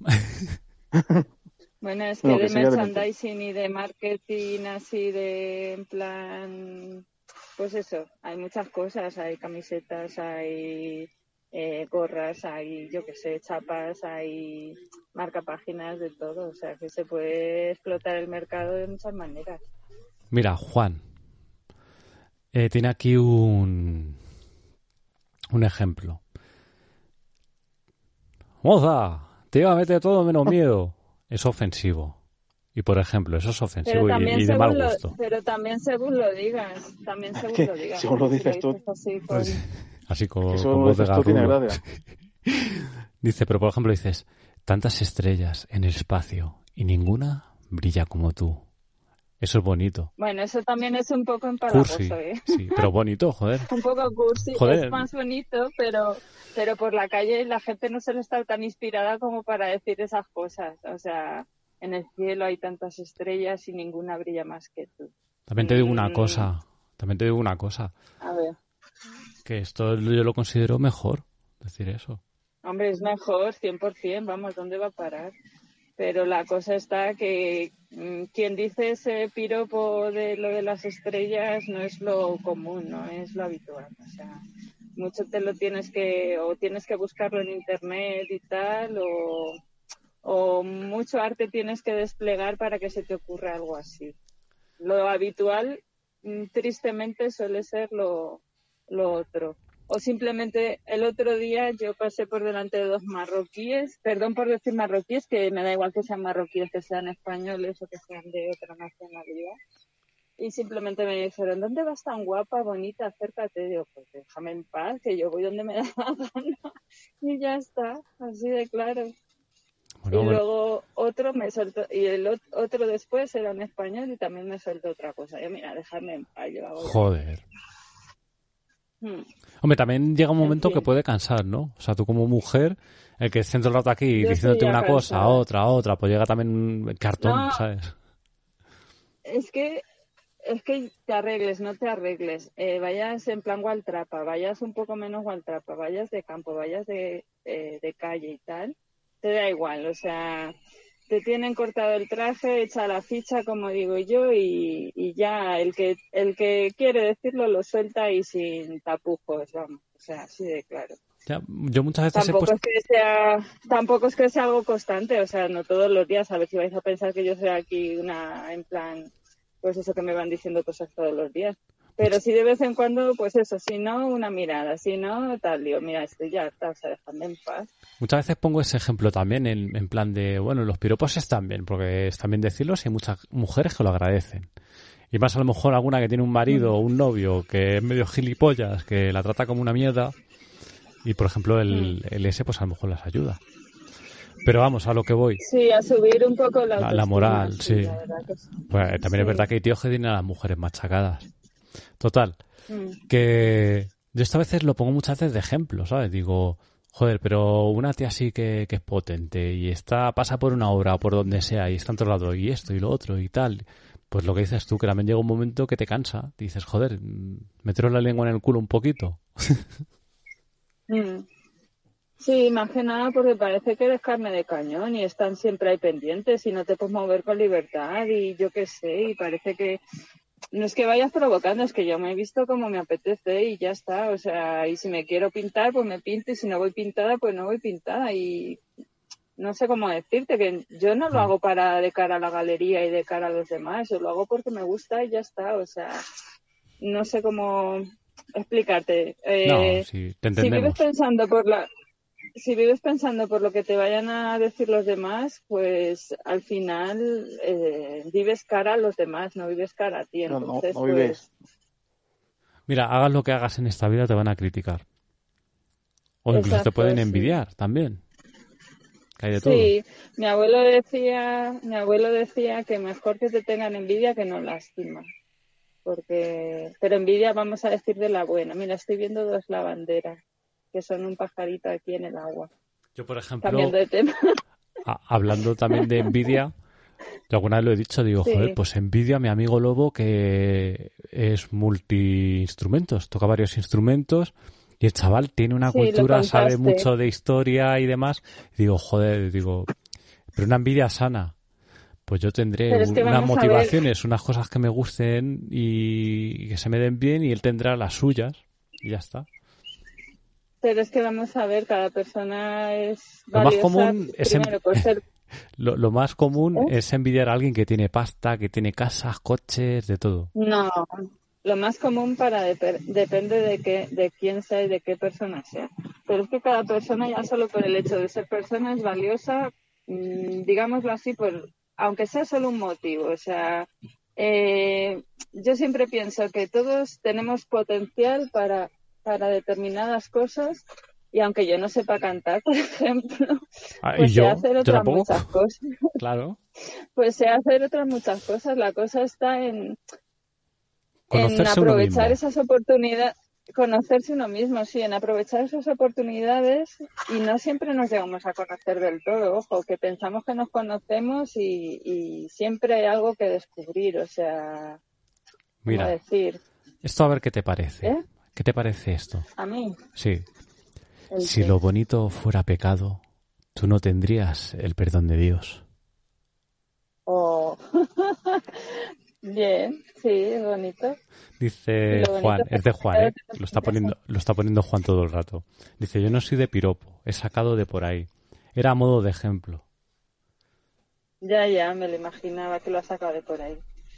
S4: Bueno, es que
S2: No, que
S4: de
S2: siga de
S4: merchandising y de marketing así de en plan, pues eso, hay muchas cosas, hay camisetas, hay eh, gorras, hay yo qué sé, chapas, hay marcapáginas, de todo, o sea que se puede explotar el mercado de muchas maneras.
S1: Mira, Juan. eh, tiene aquí un, un ejemplo. Moza, te iba a meter todo menos miedo. Es ofensivo. Y por ejemplo, eso es
S4: Pero
S1: ofensivo y,
S4: también
S1: y de mal
S4: según lo,
S1: gusto.
S4: pero también según lo digas, también según
S2: que
S4: lo digas.
S2: según lo
S4: porque
S2: dices
S4: si
S2: tú,
S4: dices así con-
S1: Así como
S2: que eso
S1: con
S2: lo
S1: voz de
S2: dices tú tiene
S1: garrulo.
S2: gracia.
S1: Dice, pero por ejemplo dices, tantas estrellas en el espacio y ninguna brilla como tú. Eso es bonito.
S4: Bueno, eso también es un poco empalagoso,
S1: Cursi.
S4: ¿eh?
S1: Sí, pero bonito, joder.
S4: Un poco cursi,
S1: Joder.
S4: es más bonito, pero pero por la calle la gente no suele estar tan inspirada como para decir esas cosas. O sea, en el cielo hay tantas estrellas y ninguna brilla más que tú.
S1: También te digo una
S4: Mm.
S1: cosa. También te digo una cosa.
S4: A ver,
S1: Que esto yo lo considero mejor. Decir eso.
S4: hombre, es mejor, cien por ciento, vamos, ¿dónde va a parar? Pero la cosa está que mm, quien dice ese piropo de lo de las estrellas no es lo común, no es lo habitual. O sea, mucho te lo tienes que, o tienes que buscarlo en internet y tal, o, o mucho arte tienes que desplegar para que se te ocurra algo así. Lo habitual, mm, tristemente, suele ser lo, lo otro. O simplemente el otro día yo pasé por delante de dos marroquíes, perdón por decir marroquíes, que me da igual que sean marroquíes, que sean españoles o que sean de otra nacionalidad. Y simplemente me dijeron, ¿dónde vas tan guapa, bonita? Acércate. Digo, pues déjame en paz, que yo voy donde me da la gana. Y ya está, así de claro.
S1: Bueno,
S4: y
S1: bueno,
S4: luego otro me soltó, y el ot- otro después era un español y también me soltó otra cosa. Yo, mira, déjame en paz, yo hago ya.
S1: joder.
S4: Hmm.
S1: Hombre, también llega un
S4: En
S1: momento
S4: fin.
S1: que puede cansar, ¿no? O sea, tú como mujer, el que esté todo el rato aquí
S4: Yo
S1: diciéndote
S4: estoy ya
S1: una cosa,
S4: cansada.
S1: otra, otra, pues llega también un cartón,
S4: No.
S1: ¿sabes?
S4: Es que es que te arregles, no te arregles, eh, vayas en plan Waltrapa, vayas un poco menos Waltrapa, vayas de campo, vayas de, eh, de calle y tal, te da igual, o sea, te tienen cortado el traje, echa la ficha, como digo yo, y, y ya el que el que quiere decirlo lo suelta y sin tapujos, vamos, o sea, así de claro.
S1: Ya, yo muchas veces
S4: Tampoco
S1: he puesto...
S4: es que sea, tampoco es que sea algo constante, o sea, no todos los días, a ver si vais a pensar que yo soy aquí una, en plan, pues eso que me van diciendo cosas todos los días. Pero sí de vez en cuando, pues eso, si no, una mirada, si no, tal, digo, mira, estoy ya harta, o sea, déjame en paz.
S1: Muchas veces pongo ese ejemplo también en, en plan de, bueno, los piropos están bien, porque están bien decirlos y hay muchas mujeres que lo agradecen. Y más a lo mejor alguna que tiene un marido o un novio que es medio gilipollas, que la trata como una mierda, y por ejemplo el, el ese pues a lo mejor las ayuda. Pero vamos, a lo que voy.
S4: Sí, a subir un poco la
S1: La, la moral, sí.
S4: La verdad que sí.
S1: Pues, también
S4: Sí.
S1: es verdad que hay tíos que tienen a las mujeres machacadas. Total,
S4: Mm.
S1: que yo esta veces lo pongo muchas veces de ejemplo, ¿sabes? Digo, joder, pero una tía así que, que es potente y está pasa por una obra o por donde sea y está en otro lado y esto y lo otro y tal, pues lo que dices tú, que también llega un momento que te cansa. Dices, joder, meteros la lengua en el culo un poquito.
S4: Mm. Sí, más que nada porque parece que eres carne de cañón y están siempre ahí pendientes y no te puedes mover con libertad y yo qué sé, y parece que no es que vayas provocando, es que yo me he visto como me apetece y ya está, o sea, y si me quiero pintar, pues me pinto y si no voy pintada, pues no voy pintada y no sé cómo decirte, que yo no lo hago para de cara a la galería y de cara a los demás, yo lo hago porque me gusta y ya está, o sea, no sé cómo explicarte. Eh,
S1: No, sí, te
S4: si vives
S1: entendemos.
S4: pensando por la si vives pensando por lo que te vayan a decir los demás, pues al final eh, vives cara a los demás, no vives cara a ti.
S2: No, no,
S4: Entonces,
S2: no vives.
S4: pues,
S1: Mira, hagas lo que hagas en esta vida te van a criticar. O incluso te
S4: Exacto,
S1: pueden
S4: sí.
S1: envidiar también. Que hay de todo.
S4: sí, mi abuelo decía, mi abuelo decía que mejor que te tengan envidia que no lástima. Porque, pero envidia vamos a decir de la buena. Mira, estoy viendo dos lavanderas que son un pajarito aquí en el agua.
S1: Yo, por ejemplo,
S4: Cambiando de tema.
S1: a- hablando también de envidia, yo alguna vez lo he dicho, digo,
S4: Sí.
S1: joder, pues envidia a mi amigo Lobo que es multi-instrumentos, toca varios instrumentos y el chaval tiene una
S4: Sí, lo
S1: cultura, sabe
S4: contaste.
S1: mucho de historia y demás. Y digo, joder, digo, pero una envidia sana. Pues yo tendré
S4: Pero es que
S1: unas
S4: vamos a ver-
S1: motivaciones, unas cosas que me gusten y que se me den bien y él tendrá las suyas y ya está.
S4: Pero es que vamos a ver, cada persona es
S1: Lo más
S4: valiosa
S1: común es en-
S4: primero por ser
S1: Lo, lo más común
S4: ¿Eh?
S1: es envidiar a alguien que tiene pasta, que tiene casas, coches, de todo.
S4: No, lo más común para dep- depende de qué, de quién sea y de qué persona sea. Pero es que cada persona ya solo por el hecho de ser persona es valiosa, mmm, digámoslo así, por aunque sea solo un motivo. O sea, eh, yo siempre pienso que todos tenemos potencial para para determinadas cosas y aunque yo no sepa cantar, por ejemplo,
S1: Ah,
S4: pues
S1: y
S4: sé
S1: yo,
S4: hacer
S1: yo
S4: otras
S1: tampoco.
S4: muchas cosas.
S1: Claro.
S4: Pues sé hacer otras muchas cosas. La cosa está en, en
S1: Conocerse uno
S4: aprovechar
S1: mismo.
S4: esas oportunidades, conocerse uno mismo, sí, en aprovechar esas oportunidades y no siempre nos llegamos a conocer del todo, ojo, que pensamos que nos conocemos y, y siempre hay algo que descubrir, o sea, ¿cómo
S1: Mira,
S4: decir?
S1: esto a ver qué te parece.
S4: ¿Eh?
S1: ¿Qué te parece esto?
S4: A mí.
S1: Sí.
S4: el
S1: Si
S4: que-
S1: lo bonito fuera pecado, tú no tendrías el perdón de Dios.
S4: Oh. Bien, sí, es bonito.
S1: Dice
S4: Lo bonito
S1: Juan,
S4: es
S1: es de Juan, ¿eh?
S4: que-
S1: Lo está poniendo, lo está poniendo Juan todo el rato. Dice, yo no soy de piropo, he sacado de por ahí. Era a modo de ejemplo.
S4: Ya, ya, me lo imaginaba que lo ha sacado de por ahí.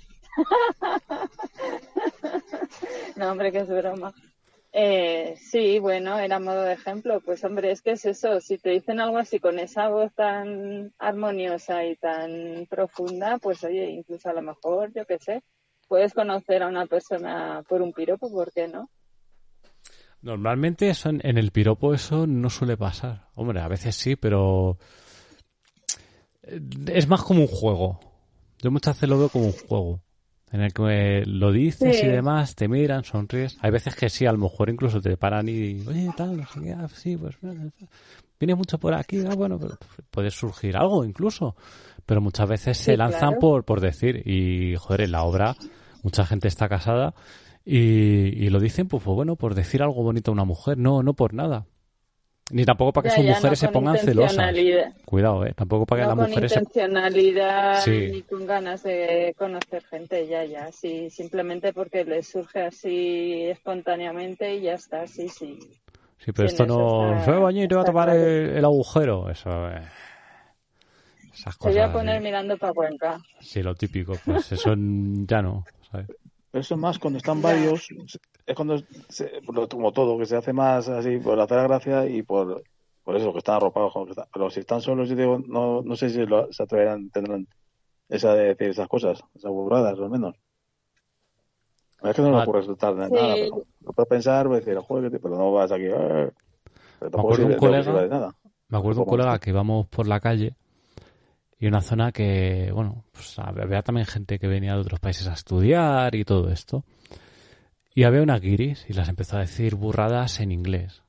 S4: No, hombre, que es broma. Eh, sí, bueno, era modo de ejemplo. Pues, hombre, es que es eso. Si te dicen algo así con esa voz tan armoniosa y tan profunda, pues, oye, incluso a lo mejor, yo qué sé, puedes conocer a una persona por un piropo, ¿por qué no?
S1: Normalmente eso en, en el piropo eso no suele pasar. Hombre, a veces sí, pero eh, es más como un juego. Yo muchas veces lo veo como un juego. En el que lo dices
S4: Sí.
S1: y demás, te miran, sonríes. Hay veces que sí, a lo mejor incluso te paran y, oye, tal, no sé qué, ah, sí, pues, vienes mucho por aquí, ah, bueno, pero puede surgir algo incluso. Pero muchas veces se
S4: Sí,
S1: lanzan
S4: claro.
S1: por, por decir. Y, joder, en la obra mucha gente está casada y, y lo dicen, pues, pues bueno, por decir algo bonito a una mujer, no, no por nada. Ni tampoco para que
S4: Ya,
S1: sus
S4: ya,
S1: mujeres
S4: no
S1: se
S4: con
S1: pongan celosas.
S4: intencionalidad.
S1: Cuidado, ¿eh? Tampoco para que
S4: No
S1: las
S4: con
S1: mujeres se...
S4: intencionalidad
S1: Sí.
S4: ni con ganas de conocer gente, ya, ya. Sí, simplemente porque les surge así espontáneamente y ya está, sí, sí.
S1: Sí, pero
S4: Sí,
S1: esto
S4: en eso
S1: no...
S4: está-
S1: Soy baño y te va a
S4: está
S1: tapar
S4: claro.
S1: el, el agujero. Eso... eh, Esas
S4: Te voy a
S1: cosas
S4: poner
S1: así.
S4: mirando para Cuenca.
S1: Sí, lo típico. Pues eso ya no, ¿sabes?
S2: Pero eso es más cuando están
S4: Ya.
S2: varios, es cuando, se, por lo- como todo, que se hace más así por hacer la gracia y por, por eso, que están arropados. Como que están- pero si están solos, yo digo, no, no sé si lo- se atreverán, tendrán esa de decir esas cosas, esas burradas, al menos. Es que no
S1: Ah,
S2: le puede resultar de
S4: Sí,
S2: nada, pero lo puedes pensar, puedes decir, joder, que te- pero no vas aquí, eh, pero
S1: me
S2: tampoco
S1: acuerdo un
S2: sirve, veo que sirve
S1: colega,
S2: de nada.
S1: me acuerdo un
S2: Tampoco
S1: colega
S2: molesta.
S1: que íbamos por la calle y una zona que, bueno, pues había también gente que venía de otros países a estudiar y todo esto. Y había una guiris y las empezó a decir burradas en inglés.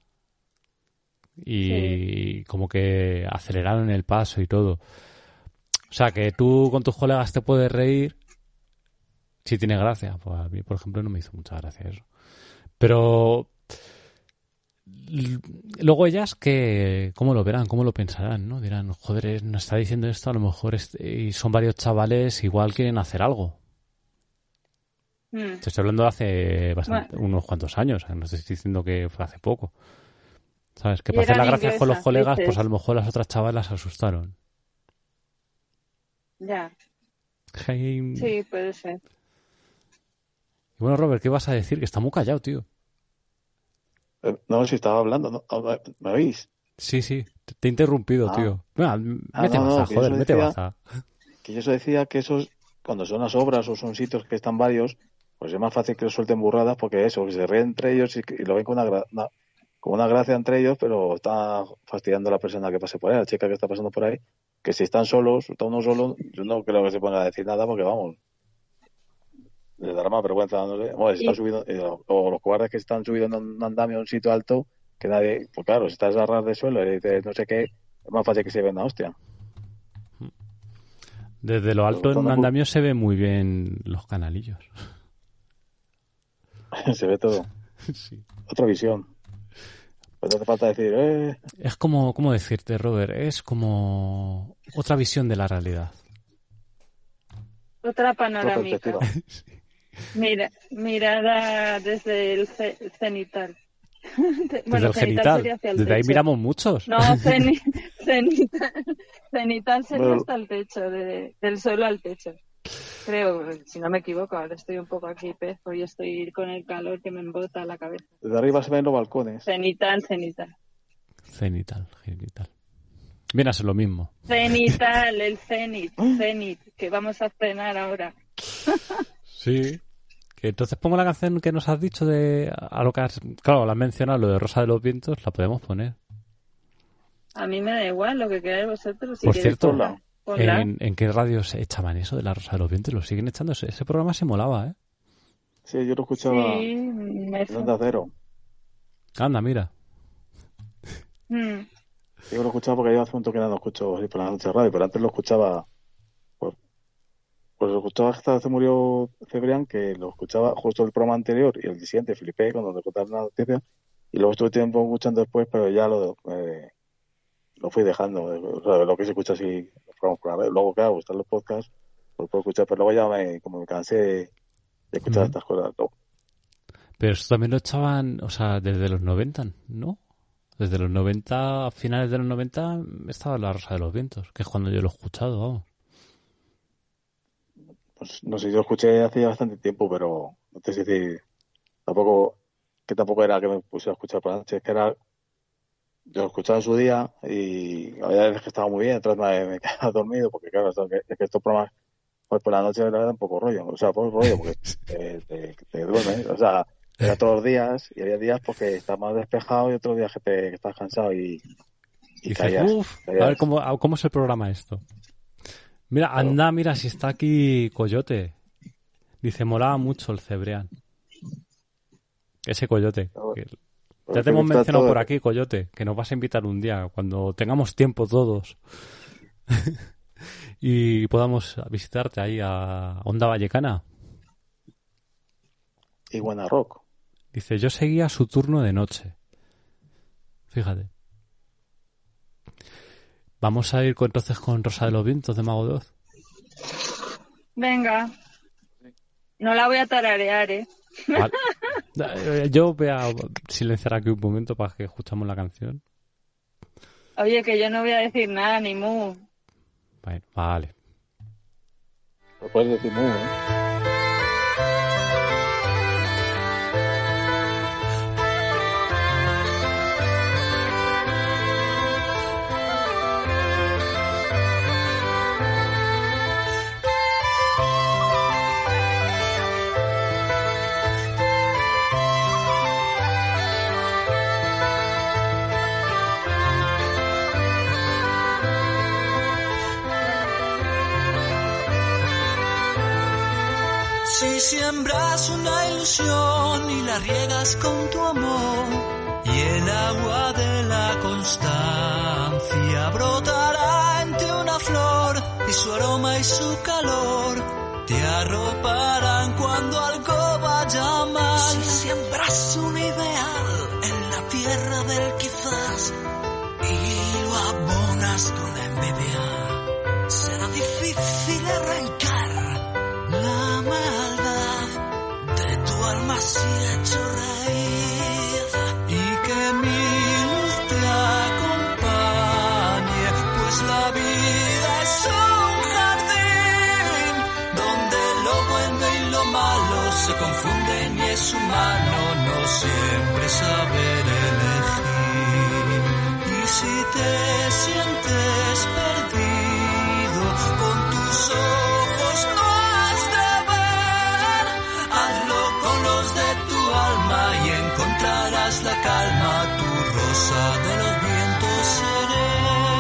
S1: Y como que aceleraron el paso y todo. O sea, que tú con tus colegas te puedes reír si tiene gracia. Pues a mí, por ejemplo, no me hizo mucha gracia eso. Pero l- luego ellas, que ¿cómo lo verán? ¿Cómo lo pensarán? ¿No? Dirán, joder, nos está diciendo esto, a lo mejor es- y son varios chavales, igual quieren hacer algo.
S4: Mm.
S1: Te estoy hablando de hace bastante,
S4: Bueno.
S1: unos cuantos años, no estoy diciendo que fue hace poco. ¿Sabes? Que
S4: Y
S1: para hacer
S4: eran
S1: las gracias con los
S4: inglesas,
S1: colegas,
S4: dices.
S1: pues a lo mejor las otras chavalas se asustaron.
S4: Ya,
S1: Hey.
S4: sí, puede ser.
S1: Y bueno, Robert, ¿qué vas a decir? Que está muy callado, tío.
S2: Eh, No, si estaba hablando, ¿no? Ah, ¿me oís?
S1: Sí, sí, te te he interrumpido,
S2: Ah.
S1: tío. Venga,
S2: Ah,
S1: mete
S2: no, no,
S1: baza,
S2: que yo
S1: joder,
S2: eso
S1: mete
S2: decía-
S1: baza.
S2: Que yo eso decía que esos, cuando son las obras o son sitios que están varios, pues es más fácil que los suelten burradas porque eso, que se ríen entre ellos y, que- y lo ven con una, gra- una- con una gracia entre ellos, pero está fastidiando a la persona que pase por ahí, a la chica que está pasando por ahí, que si están solos, está uno solo, yo no creo que se ponga a decir nada porque vamos, les dará más vergüenza, no sé, bueno, si están
S4: Y-
S2: subidos, eh, o, o los guardias que están subiendo en un andamio a un sitio alto, que nadie, pues claro, si estás a ras de suelo y dices no sé qué, es más fácil que se venda hostia.
S1: Desde lo alto en un
S2: Botando por-
S1: andamio se ven muy bien los canalillos.
S2: Se ve todo.
S1: Sí.
S2: Otra visión. Pues no hace falta decir, eh,
S1: Es como, ¿cómo decirte, Robert? Es como otra visión de la realidad.
S4: Otra
S2: otra
S4: panorámica.
S2: perspectiva.
S4: Mira, mirada desde el ce- cenital. De-
S1: Desde el
S4: cenital
S1: genital.
S4: sería hacia el
S1: Desde ahí
S4: techo.
S1: miramos muchos.
S4: No, ceni- cenital, cenital sería
S2: Bueno.
S4: hasta el techo, de- del suelo al techo. Creo, si no me equivoco, ahora estoy un poco aquí pez, hoy estoy con el calor que me embota la cabeza.
S2: Desde arriba se ven los balcones.
S4: Cenital, cenital.
S1: Cenital, genital. Viene a ser lo mismo.
S4: Cenital, el cenit, cenit, que vamos a cenar ahora.
S1: Sí. Que entonces pongo la canción que nos has dicho de a lo que has, claro, la has mencionado, lo de Rosa de los Vientos, la podemos poner.
S4: A mí me da igual lo que queráis vosotros. Si
S1: Por
S4: queréis
S1: cierto,
S4: ponla, ponla.
S1: ¿En, ¿En qué radio se echaban eso de la Rosa de los Vientos? ¿Lo siguen echando? Ese, ese programa se molaba, ¿eh?
S2: Sí, yo lo escuchaba
S4: Sí, me
S2: en Onda Cero.
S1: Anda, mira.
S4: Mm.
S2: Yo lo escuchaba porque yo hace un tiempo que no lo escucho así por la noche de radio, pero antes lo escuchaba. Pues, pues lo escuchaba hasta se murió Cebrián, que lo escuchaba justo el programa anterior y el siguiente, flipé cuando le contaron la noticia. Y luego estuve tiempo escuchando después, pero ya lo, eh, lo fui dejando. O sea, lo que se escucha así, los programas por la radio. Luego, claro, están los podcasts, pues puedo escuchar, pero luego ya me, como me cansé de escuchar
S1: Ujú.
S2: estas cosas. Luego,
S1: Pero esto también lo echaban, o sea, desde los noventa, ¿no? Desde los noventa, a finales de los noventa, estaba la Rosa de los Vientos, que es cuando yo lo he escuchado, vamos.
S2: pues no sé, yo lo escuché hace ya bastante tiempo, pero no te sé decir, tampoco, que tampoco era que me pusiera a escuchar por la noche, es que era, yo lo escuchaba en su día y había veces que estaba muy bien, otras me, me quedaba dormido, porque claro, esto- que- es que estos programas pues por la noche la verdad un poco rollo, o sea, poco rollo, porque te, te, te duermes, o sea, era todos los días y había días porque estás más despejado y otros días que, te, que estás cansado y, y
S1: Dices,
S2: caías,
S1: uff, a
S2: caías.
S1: ver cómo, a- cómo es el programa esto. Mira, anda, mira, si está aquí Coyote. Dice, molaba mucho el Cebrián. Ese Coyote. que-
S2: Pero
S1: ya te
S2: que
S1: hemos
S2: está
S1: mencionado
S2: todo-
S1: por aquí, Coyote, que nos vas a invitar un día, cuando tengamos tiempo todos. Y podamos visitarte ahí a Onda Vallecana.
S2: Iguana Rock.
S1: Dice, yo seguía su turno de noche. Fíjate. Vamos a ir con, entonces con Rosa de los Vientos de Mago de Oz.
S4: Venga. No la voy a tararear, ¿eh?
S1: Vale. Yo voy a silenciar aquí un momento para que escuchamos la canción.
S4: Oye, que yo no voy a decir nada, ni mu.
S1: Bueno, vale.
S2: Lo puedes decir muy, ¿eh?
S5: Si siembras una ilusión y la riegas con tu amor, y el agua de la constancia brotará en ti una flor, y su aroma y su calor te arroparán cuando algo vaya mal. Si siembras un ideal en la tierra del quizás y lo abonas con envidia, será difícil arrancar la maldad de tu alma si hecho raíz, y que mi luz te acompañe, pues la vida es un jardín donde lo bueno y lo malo se confunden y es humano no siempre saber elegir. Y si te sientes perdido con tus ojos no de tu alma y encontrarás la calma, tu rosa de los vientos seré.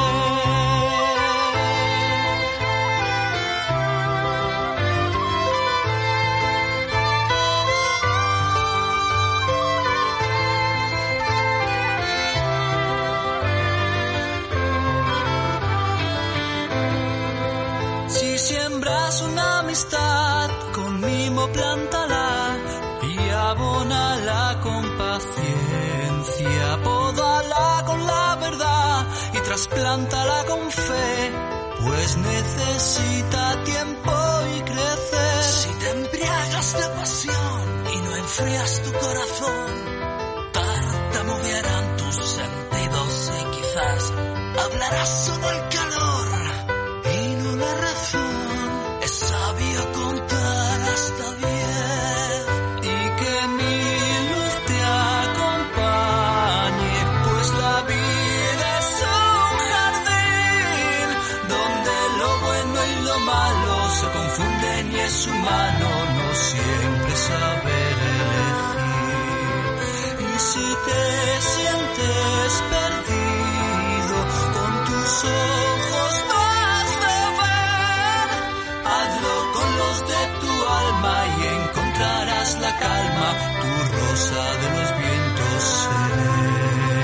S5: Si siembras una amistad con mimo, plántala y abónala con paciencia, pódala con la verdad y trasplántala con fe, pues necesita tiempo y crecer. Si te embriagas de pasión y no enfrías tu corazón, tartamudearán tus sentidos y quizás hablarás solo el calor y no la razón. Es sabio contar hasta diez y que mi luz te acompañe, pues la vida es un jardín donde lo bueno y lo malo se confunden y es humano no siempre saber elegir. Y si te sientes perdido con tus ojos no has de ver, hazlo con los de tu alma y encontrarás la calma, tu rosa de los vientos seré.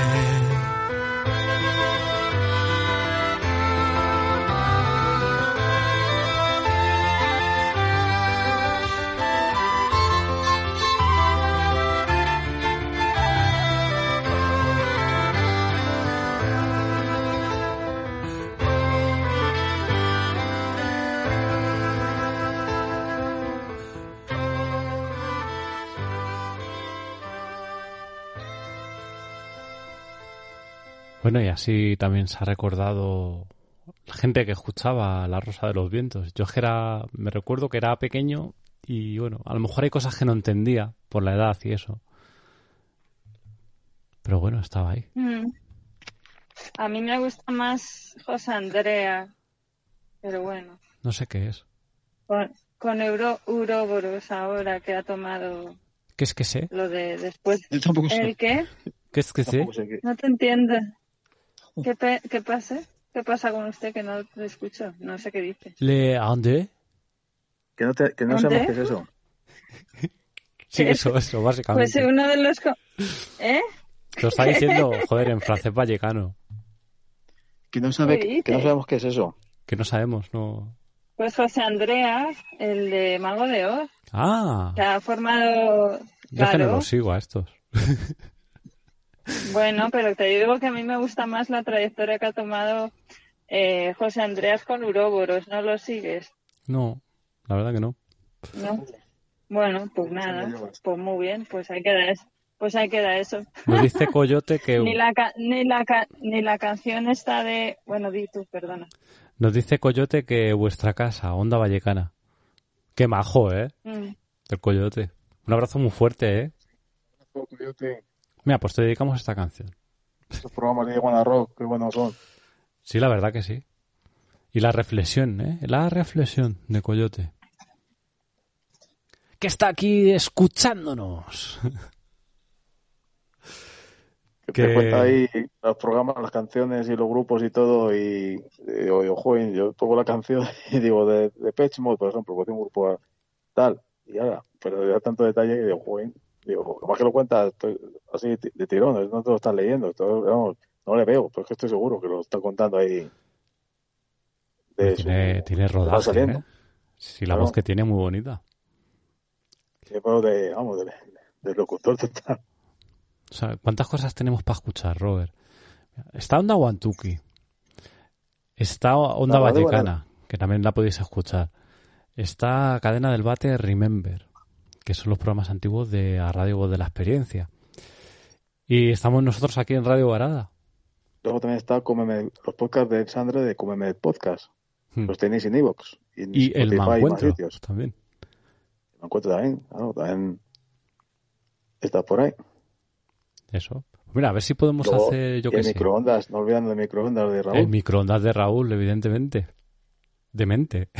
S1: Bueno, y así también se ha recordado la gente que escuchaba La Rosa de los Vientos. Yo es que era, me recuerdo que era pequeño y bueno, a lo mejor hay cosas que no entendía por la edad y eso. Pero bueno, estaba ahí.
S4: Mm. A mí me gusta más José Andrea, pero bueno.
S1: No sé qué es.
S4: Con, con Euro, Uroboros ahora que ha tomado
S1: ¿Qué es que sé?
S4: lo de después.
S2: Yo tampoco sé.
S4: ¿El qué?
S1: ¿Qué es que sé?
S2: Tampoco sé qué.
S4: No te entiendo. ¿Qué, pe- qué pasa? ¿Qué pasa con usted que no te escucho? No sé qué dice.
S1: ¿Le Andé?
S2: Que no, te, que no
S4: ¿Dónde?
S2: sabemos qué es eso.
S1: Sí,
S4: ¿Qué?
S1: eso, eso, básicamente.
S4: Pues uno de los... co- ¿Eh?
S1: Lo está diciendo, joder, en francés vallecano.
S2: Que no, sabe,
S4: ¿Qué dices?
S2: que no sabemos qué es eso.
S1: Que no sabemos, no...
S4: Pues José Andrea, el de Mago de Oz,
S1: Ah,
S4: que ha formado...
S1: yo que no
S4: Claro,
S1: los sigo a estos.
S4: Bueno, pero te digo que a mí me gusta más la trayectoria que ha tomado eh, José Andreas con Uroboros. ¿No lo sigues?
S1: No, la verdad que no.
S4: ¿No? Bueno, pues nada, pues muy bien, pues ahí queda eso. Pues ahí queda eso.
S1: Nos dice Coyote que...
S4: Ni la, ca- ni, la ca- ni la canción está de... Bueno, di tú, perdona.
S1: Nos dice Coyote que vuestra casa, Onda Vallecana. Qué majo, ¿eh?
S4: Mm.
S1: El Coyote. Un abrazo muy fuerte, ¿eh?
S2: Coyote,
S1: Mira, pues te dedicamos a esta canción.
S2: esos programas de Iguana Rock, qué buenos son.
S1: Sí, la verdad que sí. Y la reflexión, ¿eh? La reflexión de Coyote. Que está aquí escuchándonos.
S2: Que
S1: Que-
S2: te cuenta ahí los programas, las canciones y los grupos y todo, y digo, yo, joven, yo pongo la canción y digo, de, de Pitch Mode, por ejemplo, porque tengo un grupo tal, y ahora, pero da tanto detalle que digo, joven, digo, más que lo cuentas estoy así de de tirón, no te lo estás leyendo, todo, vamos, no le veo, pero es que estoy seguro que lo está contando ahí. De su-
S1: tiene, tiene
S2: que va
S1: rodaje,
S2: saliendo.
S1: ¿eh? Sí, la
S2: Claro.
S1: voz que tiene muy bonita.
S2: Sí, pero de, vamos, de, de locutor total.
S1: O sea, ¿cuántas cosas tenemos para escuchar, Robert? Está Onda Guantuki. Está Onda
S2: La Radio
S1: Vallecana, que también la podéis escuchar. Está Cadena del Bate Remember, que son los programas antiguos de la Radio Voz de la Experiencia. Y estamos nosotros aquí en Radio Varada.
S2: Luego también está Cómeme, los podcasts de Alexandre de Cómeme Podcast.
S1: Hmm.
S2: Los tenéis en iVoox. Y, en
S1: Y el
S2: Spotify y más
S1: Mancuentro
S2: sitios.
S1: también.
S2: Me encuentro también, claro, también está por ahí.
S1: Eso. Mira, a ver si podemos
S2: Luego,
S1: hacer, yo
S2: y
S1: qué
S2: el
S1: sé.
S2: microondas, no olvidando el microondas de Raúl.
S1: El microondas de Raúl, evidentemente. Demente.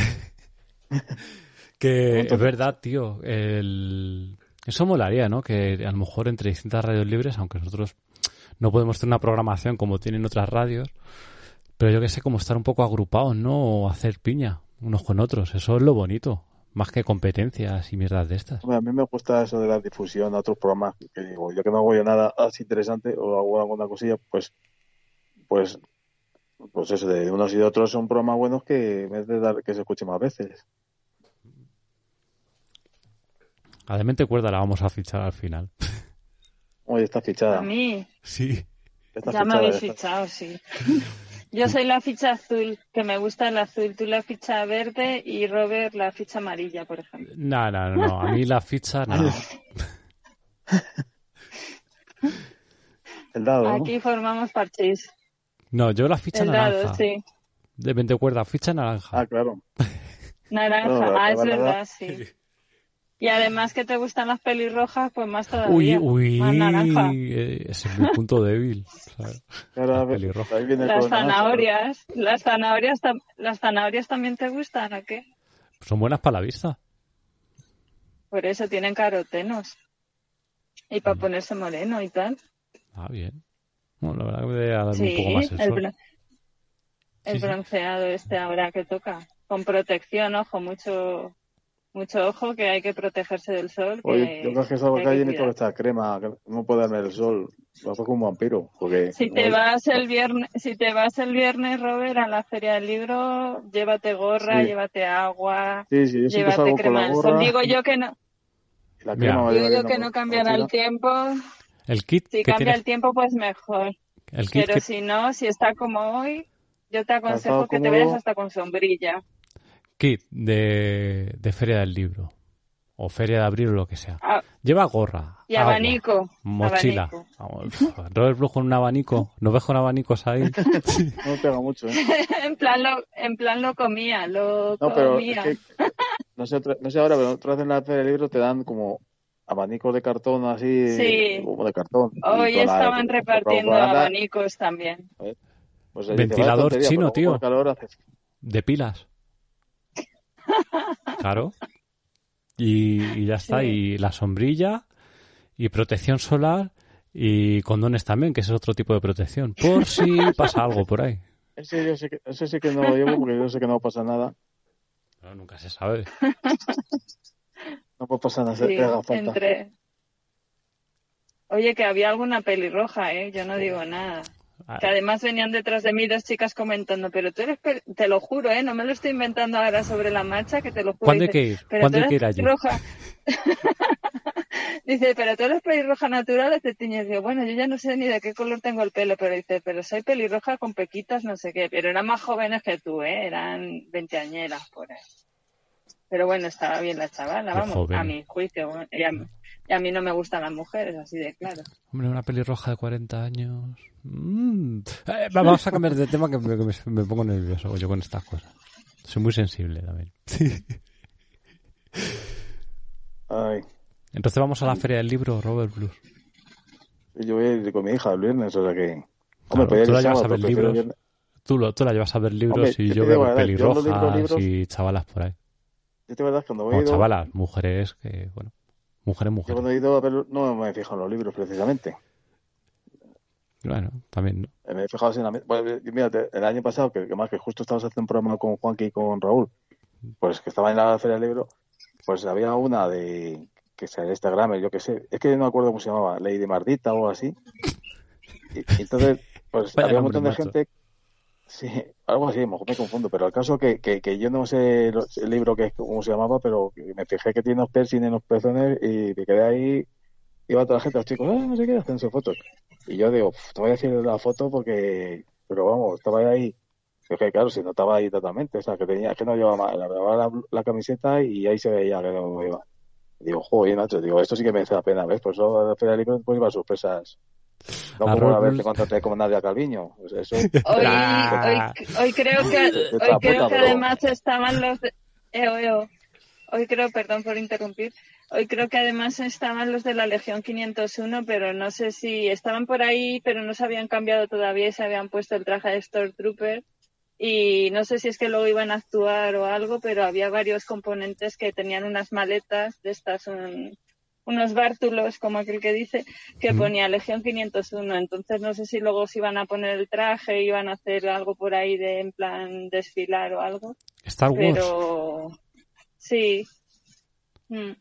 S1: Que es verdad, tío. El... Eso molaría, ¿no? Que a lo mejor entre distintas radios libres, aunque nosotros no podemos tener una programación como tienen otras radios, pero yo que sé, como estar un poco agrupados, ¿no? O hacer piña unos con otros. Eso es lo bonito. Más que competencias y mierdas de estas.
S2: Hombre, a mí me gusta eso de la difusión a otros programas, que digo, yo que no hago yo nada así interesante o hago alguna cosilla, pues pues pues eso, de unos y de otros son programas buenos que en vez de dar que se escuche más veces.
S1: A Demente Cuerda la vamos a fichar al final.
S2: Oye, está fichada.
S4: A mí
S1: Sí.
S2: Está
S4: ya me
S2: fichada,
S4: habéis
S2: está-
S4: fichado, sí. Yo soy la ficha azul, que me gusta el azul. Tú la ficha verde y Robert la ficha amarilla, por ejemplo.
S1: No, no, no, no. A mí la ficha, no.
S2: El dado, ¿no?
S4: Aquí formamos parchís.
S1: No, yo la ficha
S4: El
S1: naranja.
S4: dado, sí.
S1: Demente Cuerda, ficha naranja.
S2: Ah, claro.
S4: Naranja,
S2: No, la-
S4: ah,
S2: la
S4: es
S2: verdad-
S4: verdad, sí. Y además que te gustan las pelirrojas, pues más
S1: Uy,
S4: todavía.
S1: uy,
S4: Más naranja.
S1: eh, ese es mi punto débil. ¿sabes?
S2: Ahora,
S1: La pelirroja.
S2: ahí viene
S4: Las
S2: con naranja.
S4: zanahorias, las zanahorias, tam- las zanahorias también te gustan, ¿o qué?
S1: Son buenas para la vista.
S4: Por eso tienen carotenos. Y para
S1: Mm.
S4: ponerse moreno y tal.
S1: Ah, bien. Bueno, la verdad que me debe dar
S4: Sí,
S1: un poco más el
S4: el,
S1: sol.
S4: bron- el
S1: Sí, sí.
S4: bronceado este ahora que toca. Con protección, ojo, mucho mucho ojo, que hay que protegerse del sol. Que,
S2: Oye, yo creo que salgo a
S4: que
S2: la
S4: hay
S2: calle
S4: que
S2: y necesito
S4: cuidar.
S2: esta crema, que no puedo darme el sol. Lo hago como un vampiro, porque...
S4: Si
S2: no
S4: te
S2: hay-
S4: vas el viernes, si te vas el viernes, Robert, a la feria del libro, llévate gorra,
S2: Sí.
S4: llévate agua,
S2: Sí, sí, yo siempre
S4: llévate
S2: salgo con
S4: crema
S2: la
S4: del sol.
S2: gorra
S4: Digo yo que no,
S2: y la
S1: Mira.
S2: crema me
S4: digo
S2: lleva
S4: yo
S2: bien
S4: que
S2: a-
S4: no
S2: a
S4: cambiará el
S2: mochila.
S4: tiempo.
S1: El kit
S4: Si
S1: que
S4: cambia
S1: tiene,
S4: el tiempo, pues mejor.
S1: el kit
S4: Pero
S1: que,
S4: si no, si está como hoy, yo te aconsejo
S2: Calzado
S4: que te
S2: cómodo.
S4: vayas hasta con sombrilla.
S1: kit de, de Feria del Libro o Feria de Abril o lo que sea.
S4: Ah,
S1: Lleva gorra,
S4: y
S1: agua,
S4: abanico.
S1: mochila.
S4: abanico.
S1: Vamos, Robert Blue con un abanico. ¿No ves con abanicos ahí?
S2: No me pega mucho, ¿eh?
S4: en plan lo, en plan lo comía, lo
S2: No, pero
S4: comía.
S2: es que... No sé, otra- no sé ahora, pero otra vez en la feria del libro te dan como abanicos de cartón así...
S4: Sí.
S2: Como de cartón. Y
S4: Hoy
S2: con la-
S4: estaban
S2: con
S4: repartiendo
S2: propaganda,
S4: abanicos también.
S2: pues, ahí dice,
S1: Ventilador
S2: "Vaya tontería,
S1: chino,
S2: pero
S1: tío".
S2: con el calor hace-
S1: De pilas. Claro. Y, y ya está.
S4: Sí.
S1: Y la sombrilla y protección solar y condones también, que ese es otro tipo de protección. Por si pasa algo por ahí.
S2: Ese, yo sé que, ese sí que no lo llevo porque yo sé que no pasa nada.
S1: No, nunca se sabe.
S2: No puede pasar nada,
S4: Sí,
S2: te haga falta.
S4: entre... Oye, que había alguna pelirroja, ¿eh? Yo no digo nada. Que además venían detrás de mí dos chicas comentando, pero tú eres, pel- te lo juro, ¿eh? No me lo estoy inventando ahora sobre la marcha, que te lo juro.
S1: ¿Cuándo hay
S4: Dice,
S1: que ir?
S4: "Pero
S1: ¿Cuándo
S4: tú
S1: hay que
S4: eres
S1: ir allí?"
S4: pelirroja". Dice, pero tú eres pelirroja natural o te tiñes. Digo, bueno, yo ya no sé ni de qué color tengo el pelo, pero dice, pero soy pelirroja con pequitas, no sé qué. Pero eran más jóvenes que tú, ¿eh? Eran veinteañeras por ahí. Pero bueno, estaba bien la chavala,
S1: Qué
S4: vamos,
S1: joven.
S4: a mi juicio. Bueno, y, a, y a mí no me gustan las mujeres, así de claro.
S1: Hombre, una pelirroja de cuarenta años. Mm. Eh, vamos a cambiar de tema que me, que me, me pongo nervioso yo con estas cosas. Soy muy sensible también.
S2: Ay,
S1: Entonces vamos a la feria del libro, Robert Blues.
S2: yo voy a ir con mi hija el viernes, o sea que...
S1: Claro,
S2: Hombre, podría ir
S1: tú la
S2: el
S1: llevas
S2: sábado,
S1: a ver
S2: pero prefiero el
S1: libros.
S2: viernes.
S1: Tú, lo, tú la llevas a ver libros
S2: Hombre,
S1: y
S2: yo
S1: yo
S2: te
S1: veo
S2: digo la verdad, yo los libros,
S1: pelirrojas
S2: libros-
S1: y chavalas por ahí.
S2: Yo te verdad, cuando voy
S1: No,
S2: a ir...
S1: chavalas, mujeres que, bueno, mujeres,
S2: Yo
S1: mujeres.
S2: cuando he ido a ver, no me he fijado en los libros precisamente.
S1: Bueno, también, ¿no?
S2: Eh, Me he fijado así en la... Bueno, mira, te- el año pasado, que, que más que justo estabas haciendo un programa con Juanqui y con Raúl, pues que estaba en la Feria del Libro, pues había una de... que sea de Instagram, yo qué sé, es que no me acuerdo cómo se llamaba, Lady Mardita o algo así. Y, y entonces, pues
S1: Vaya
S2: había un
S1: nombre,
S2: montón de
S1: macho.
S2: gente... Sí, algo así, mejor me confundo, pero el caso que, que, que yo no sé lo- el libro que cómo se llamaba, pero que me fijé que tiene unos piercing en los pezones y me quedé ahí, iba toda la gente, los chicos, ah, no sé qué, haciendo fotos. Y yo digo, "Uf, te voy a decir la foto porque, pero vamos, estaba ahí, es que claro, se notaba ahí totalmente, o sea, que tenía, que no llevaba más, la, la, la camiseta y ahí se veía que no iba. Y digo, joder, macho, digo, esto sí que merece la pena, ¿ves? Por eso la Feria del Libro pues iba a sorpresas. No
S1: A
S2: como una
S1: Robert
S2: vez te contraté como Nadia Calviño. Pues eso,
S4: Hoy,
S1: Ah.
S4: hoy, hoy creo que,
S2: de
S4: hoy
S2: otra
S4: creo
S2: puta,
S4: que
S2: pero-
S4: además estaban los de, eh, hoy, hoy- hoy creo, perdón por interrumpir, hoy creo que además estaban los de la Legión quinientos uno, pero no sé si estaban por ahí, pero no se habían cambiado todavía y se habían puesto el traje de Stormtrooper. Y no sé si es que luego iban a actuar o algo, pero había varios componentes que tenían unas maletas de estas, un- unos bártulos, como aquel que dice, que
S1: Mm.
S4: ponía Legión quinientos uno. Entonces no sé si luego se iban a poner el traje, iban a hacer algo por ahí de en plan desfilar o algo,
S1: Star Wars.
S4: pero sí. Mm.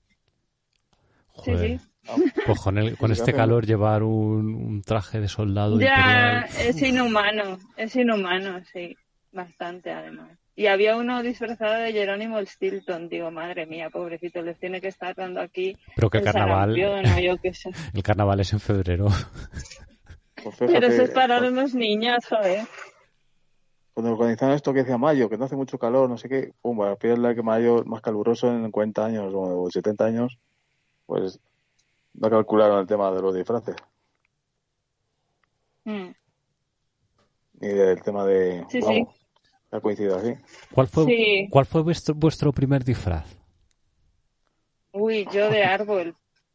S1: Joder.
S4: sí.
S1: Pues con, el, con
S2: Sí,
S1: este
S2: sí,
S1: calor llevar un, un traje de soldado
S4: Ya,
S1: imperial.
S4: es inhumano, es inhumano, sí, bastante además. Y había uno disfrazado de Jerónimo el Stilton, digo, madre mía, pobrecito, les tiene que estar dando aquí
S1: Pero que el
S4: el
S1: carnaval,
S4: sarampión o yo qué sé.
S1: el carnaval es en febrero.
S2: Pues
S4: Pero
S2: fíjate,
S4: eso es para
S2: cuando,
S4: los niños, joder.
S2: cuando organizaron esto que decía mayo, que no hace mucho calor, no sé qué, pum, para pillarle que mayo más caluroso en cuarenta años o setenta años, pues no calcularon el tema de los disfraces,
S4: Mm.
S2: ni del tema de,
S4: Sí,
S2: vamos, ha coincidido así.
S1: ¿Cuál fue,
S4: Sí.
S1: ¿cuál fue vuestro, vuestro primer disfraz?
S4: Uy, yo de árbol.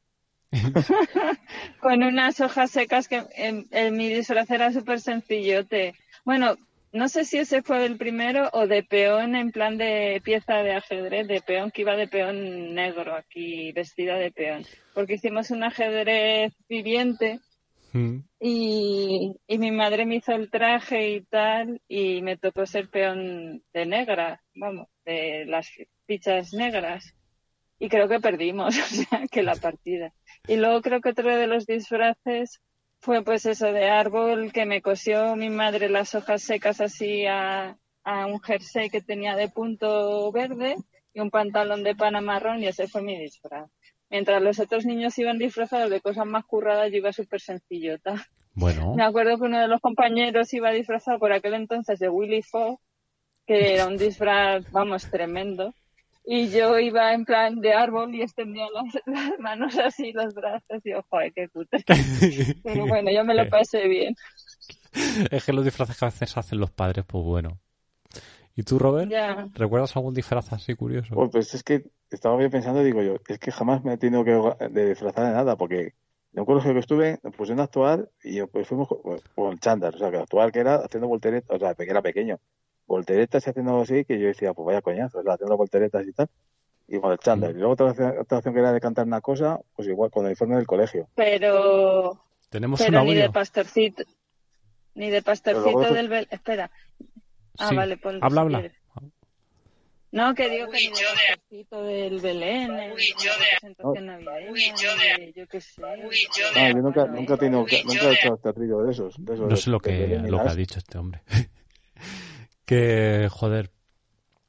S4: Con unas hojas secas que en, en mi disfraz era súper sencillote. Bueno, no sé si ese fue el primero o de peón en plan de pieza de ajedrez, de peón, que iba de peón negro aquí, vestida de peón. Porque hicimos un ajedrez viviente
S1: Mm.
S4: y, y mi madre me hizo el traje y tal y me tocó ser peón de negra, vamos, de las fichas negras. Y creo que perdimos, o sea, que la partida. Y luego creo que otro de los disfraces fue pues eso de árbol, que me cosió mi madre las hojas secas así a, a un jersey que tenía de punto verde y un pantalón de pana marrón y ese fue mi disfraz. Mientras los otros niños iban disfrazados de cosas más curradas, yo iba súper sencillota.
S1: Bueno,
S4: Me acuerdo que uno de los compañeros iba disfrazado por aquel entonces de Willy Fogg, que era un disfraz, vamos, tremendo. Y yo iba en plan de árbol y extendía las, las manos así, los brazos, y yo, joder, qué cutre. Pero bueno, yo me lo pasé bien.
S1: es que los disfraces que a veces hacen los padres, pues bueno. ¿Y tú, Robert?
S4: Ya.
S1: ¿Recuerdas algún disfraz así curioso?
S2: Pues, pues es que estaba bien pensando, digo yo, es que jamás me he tenido que orga- de disfrazar de nada, porque en un colegio que estuve, me pusieron a actuar y yo, pues fuimos con, con el chándal, o sea, que actuar que era haciendo volteretas, o sea, que era pequeño, volteretas y haciendo algo así, que yo decía, pues vaya coñazo, o sea, haciendo volteretas y tal, y con el chándal.
S1: Mm.
S2: Y luego otra acción, otra acción que era de cantar una cosa, pues igual, con el uniforme del colegio.
S4: Pero,
S1: Tenemos un
S4: pero ni de
S1: audio.
S4: pastorcito, ni de
S2: Pero
S4: pastorcito
S2: luego-
S4: del Belén. Espera. Ah,
S1: Sí.
S4: vale, ponlo.
S1: Habla,
S4: si
S1: habla.
S4: quieres. No, que digo que ni de pastorcito del Belén, ni de representación navideña, ni de, yo qué sé.
S2: Ah, yo nunca,
S4: Bueno,
S2: nunca he tenido, nunca he hecho teatrillo de esos. De esos
S1: No sé lo
S2: de- de
S1: que,
S2: Belén ni
S1: lo que
S2: nada.
S1: ha dicho este hombre. que, joder,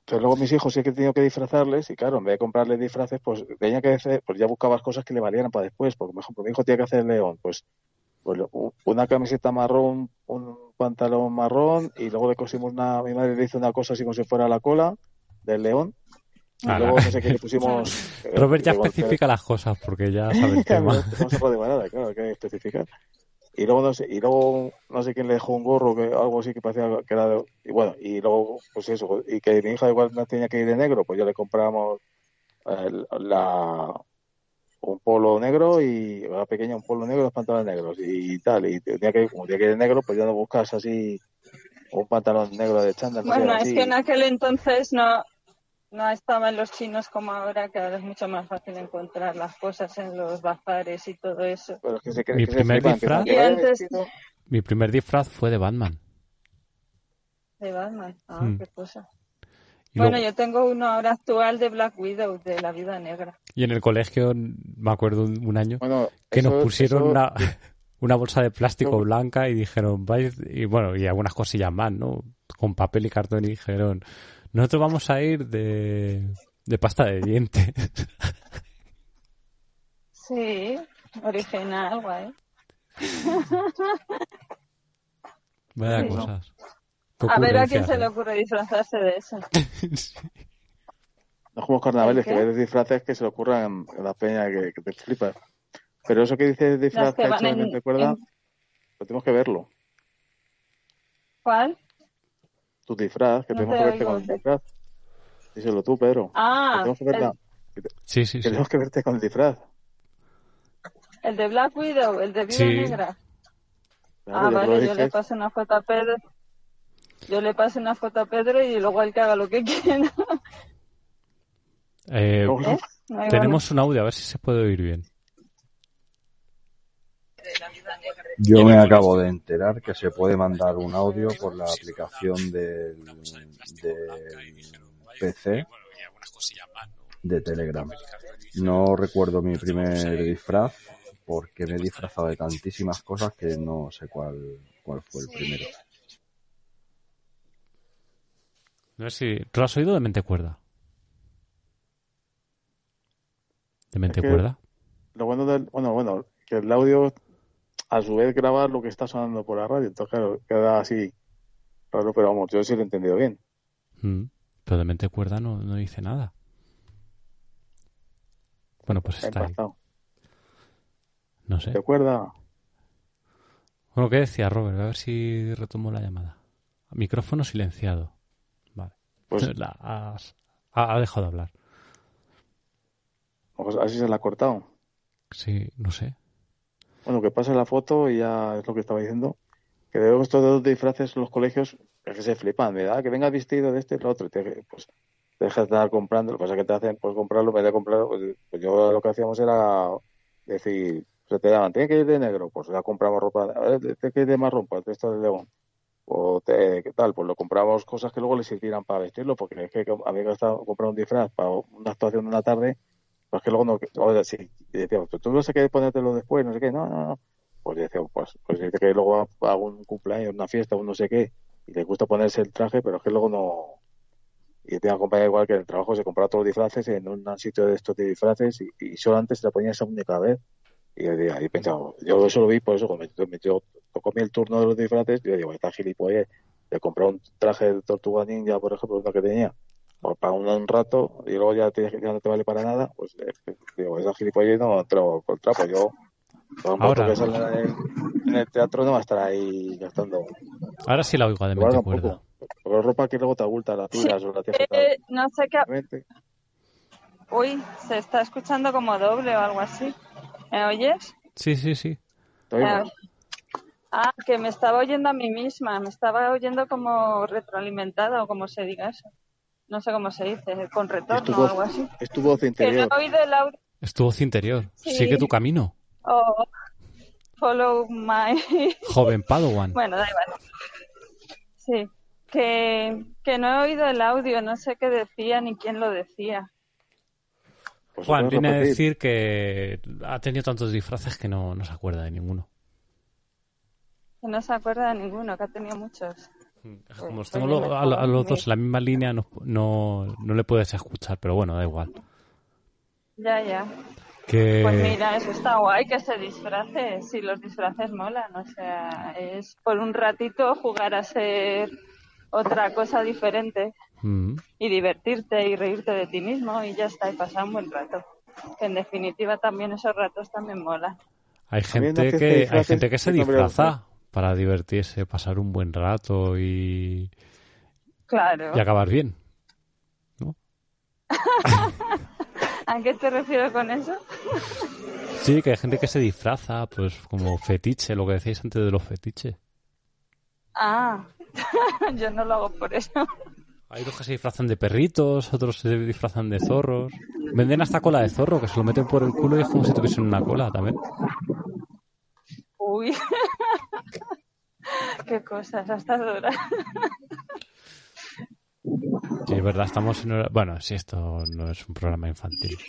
S2: Pero luego mis hijos sí que he tenido que disfrazarles y claro, en vez de comprarles disfraces, pues tenía que hacer, pues ya buscabas cosas que le valieran para después. Porque, por ejemplo, mi hijo tiene que hacer el león, pues, pues una camiseta marrón, un pantalón marrón y luego le cosimos una, mi madre le hizo una cosa así como si fuera la cola del león. Y
S1: Ah,
S2: luego
S1: no.
S2: no sé qué le pusimos.
S1: Robert ya
S2: eh,
S1: especifica las cosas porque ya sabe el
S2: Claro,
S1: tema.
S2: no se puede nada, claro, hay que especificar. Y luego no sé, y luego no sé quién le dejó un gorro, que algo así que parecía que era de, y bueno, y luego pues eso, y que mi hija igual no tenía que ir de negro, pues ya le compramos eh, la un polo negro y era pequeña un polo negro y los pantalones negros y tal, y tenía que ir, como tenía que ir de negro, pues ya no buscas así un pantalón negro de chándal, no sé,
S4: Bueno,
S2: así.
S4: es que en aquel entonces no, no estaban los chinos como ahora, que ahora es mucho más fácil encontrar las cosas en los bazares y todo eso.
S2: Pero es que se, que,
S1: Mi
S2: que se
S1: primer
S2: flipan, que
S1: disfraz-
S2: aunque
S4: Y
S2: vaya
S4: antes
S2: vestido,
S1: Mi primer disfraz fue de Batman.
S4: de Batman, ah,
S1: Hmm.
S4: qué cosa.
S1: Y,
S4: Bueno,
S1: luego-
S4: yo tengo uno ahora actual de Black Widow, de la Vida Negra.
S1: y en el colegio, me acuerdo un, un año,
S2: bueno,
S1: que
S2: eso,
S1: nos pusieron
S2: eso,
S1: una, una bolsa de plástico
S2: eso-
S1: blanca y dijeron, vais, y bueno, y algunas cosillas más, ¿no? Con papel y cartón y dijeron, nosotros vamos a ir de, de pasta de dientes.
S4: Sí, original, guay.
S1: Vaya
S4: Sí.
S1: cosas. Qué
S4: A ver a quién
S1: ocurrencias,
S4: se le
S1: ¿eh?
S4: ocurre disfrazarse de eso.
S2: no jugamos carnavales,
S4: ¿El
S2: que
S4: qué?
S2: ves disfraces que se le ocurran en la peña que, que te flipas. Pero eso que dices disfraz
S4: Las
S2: que
S4: que
S2: ha
S4: van
S2: hecho de
S4: en,
S2: mente cuerda,
S4: en-
S2: lo tenemos que verlo.
S4: ¿Cuál?
S2: Tu disfraz, que
S4: No
S2: tenemos
S4: te
S2: que verte
S4: oigo.
S2: con el disfraz. Díselo tú, Pedro. Que
S4: Ah,
S2: tenemos que verla.
S4: el,
S2: Que, te-
S1: Sí, sí,
S2: que
S1: sí.
S2: tenemos que verte con el disfraz.
S4: el de Black Widow, el de Vida
S1: Sí.
S4: Negra.
S2: Claro,
S4: Ah,
S2: ya que lo
S4: vale, yo le
S2: dices.
S4: paso una foto a Pedro. Yo le paso una foto a Pedro y luego él que haga lo que quiera.
S1: Eh,
S2: Luego lo-
S4: ¿Eh? No hay
S1: tenemos un audio, a ver si se puede oír bien.
S6: Yo me acabo de enterar que se puede mandar un audio por la aplicación del, del P C de Telegram. No recuerdo mi primer disfraz porque me he disfrazado de tantísimas cosas que no sé cuál, cuál fue el primero.
S1: No sé si... ¿Tú lo has oído de mente cuerda? ¿De mente
S2: Es que-
S1: cuerda?
S2: Lo bueno del. Bueno, bueno, que el audio a su vez graba lo que está sonando por la radio. Entonces, claro, queda así raro, pero vamos, yo sí lo he entendido bien.
S1: Mm, Pero de mente cuerda no, no dice nada. Bueno, pues
S2: He
S1: está ahí.
S2: empezado.
S1: No sé.
S2: ¿Te acuerdas?
S1: Bueno, ¿qué decía Robert? A ver si retomo la llamada. Micrófono silenciado. Vale.
S2: Pues
S1: La has- ha, ha dejado de hablar.
S2: pues así se la ha cortado.
S1: Sí, no sé.
S2: Bueno, que pase la foto y ya es lo que estaba diciendo. Que veo estos de los disfraces en los colegios es que se flipan, ¿verdad? Que venga vestido de este y lo otro. Y te, pues te dejas de estar comprando. Lo que pasa es que te hacen pues comprarlo, en vez de comprarlo, pues, pues yo lo que hacíamos era decir, se te daban, tiene que ir de negro, pues ya compramos ropa, a ver, tiene que ir de marrón, pues esto de león. O te, ¿qué tal? Pues lo compramos cosas que luego le sirvieran para vestirlo, porque es que a mí me gustaba comprar un disfraz para una actuación de una tarde, pues que luego no, o sea, sí, y decíamos, tú no sé qué ponértelo después, no sé qué, no, no, no. Pues decíamos, pues, pues dice que luego hago un cumpleaños, una fiesta, un no sé qué, y le gusta ponerse el traje, pero es que luego no. Y tengo compañía igual que en el trabajo se compraba todos los disfraces en un sitio de estos de disfraces y, y solo antes se la ponía esa única vez. Y yo digo, ahí pensaba, yo eso lo vi por eso, cuando me metió, tocó a mí el turno de los disfraces, yo digo, esta gilipollez de comprar un traje de Tortuga Ninja, por ejemplo, uno que tenía, pues para un, un rato, y luego ya, te, ya no te vale para nada, pues eh, digo, esa gilipollez no entró por el trapo. Yo, todo un
S1: Ahora.
S2: que sale en el, en el teatro no va a estar ahí gastando.
S1: Ahora sí la oigo de
S2: Igual
S1: mente
S2: tampoco.
S1: cuerda.
S2: Porque ropa que luego te abulta, la tiras o la tienes que
S4: Eh, no sé qué.
S2: tal.
S4: Uy, se está escuchando como doble o algo así. ¿Me oyes?
S1: Sí, sí, sí.
S2: Te oigo.
S4: Eh, ah, que me estaba oyendo a mí misma. Me estaba oyendo como retroalimentada o como se diga eso. No sé cómo se dice, con
S2: Es tu
S4: retorno o
S2: voz,
S4: algo así.
S2: es tu voz
S4: Que no
S2: interior.
S4: he oído el audio.
S1: Es tu voz interior.
S4: Sí.
S1: Sigue tu camino.
S4: Oh, follow my...
S1: Joven Padawan.
S4: Bueno, da igual. Sí, que, que no he oído el audio, no sé qué decía ni quién lo decía.
S2: Pues
S1: Juan
S2: puedes
S1: viene a
S2: repetir.
S1: decir que ha tenido tantos disfraces que no, no se acuerda de ninguno.
S4: Que no se acuerda de ninguno, que ha tenido muchos.
S1: Como
S4: Pues,
S1: tengo
S4: oye,
S1: lo- a,
S4: mejor,
S1: a los dos
S4: sí.
S1: en la misma línea, no, no, no le puedes escuchar, pero bueno, da igual.
S4: Ya, ya.
S1: Que...
S4: Pues mira, eso está guay, que se disfrace. Si los disfraces molan, o sea, es por un ratito jugar a ser otra cosa diferente
S1: Mm.
S4: y divertirte y reírte de ti mismo y ya está, y pasar un buen rato. Que en definitiva también esos ratos también molan.
S1: Hay
S2: A mí una
S1: gente
S2: fiesta de
S1: que hay
S2: disfraces
S1: gente que se
S2: sí que me
S1: disfraza para divertirse, pasar un buen rato y,
S4: Claro.
S1: y acabar bien.
S4: ¿A qué te refieres con eso?
S1: Sí, que hay gente que se disfraza, pues como fetiche, lo que decíais antes de los fetiches.
S4: Ah, yo no lo hago por eso.
S1: Hay dos que se disfrazan de perritos, otros se disfrazan de zorros. Venden hasta cola de zorro, que se lo meten por el culo y es como si tuviesen una cola también.
S4: Uy. Qué cosas, hasta dura.
S1: Sí, es verdad, estamos en hora... Bueno, sí, esto no es un programa infantil.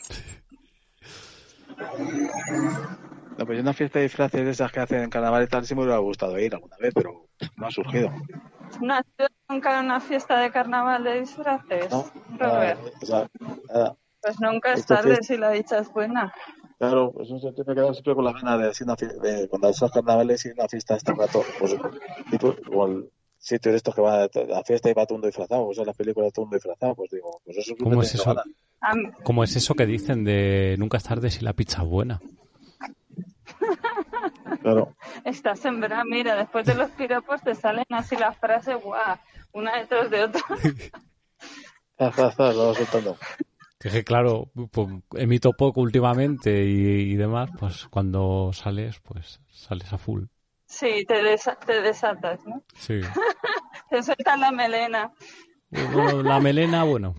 S2: No, pues una fiesta de disfraces de esas que hacen en carnaval y tal, sí me hubiera gustado ir alguna vez, pero no ha surgido.
S4: ¿No has ido nunca a una fiesta de carnaval de disfraces,
S2: ¿No?
S4: Robert?
S2: Ah, o sea, nada.
S4: Pues nunca es
S2: Esta
S4: tarde
S2: fiesta-
S4: si la dicha es buena.
S2: Claro, pues no sé, te me he quedado siempre con la gana de, hacer una fie- de cuando esos carnavales y una fiesta este rato, pues tipo, como el sitio de estos que va a la fiesta y va todo el mundo disfrazado, o sea, las películas todo el mundo disfrazado, pues digo, pues eso es lo
S1: ¿Cómo
S2: que
S1: es
S2: tengo
S1: eso?
S2: ganas.
S4: A mí-
S1: ¿Cómo es eso que dicen de nunca es tarde si la pizza es buena?
S2: Claro,
S4: Estás sembrada, mira, después de los piropos te salen así las frases, guau, una detrás de otra.
S2: zas, zas, zas, lo vas soltando.
S1: Que, es que claro, pues, emito poco últimamente y, y demás, pues cuando sales, pues sales a full.
S4: Sí, te, desa- te desatas, ¿no?
S1: Sí.
S4: Te sueltas la melena.
S1: Bueno, la melena, bueno,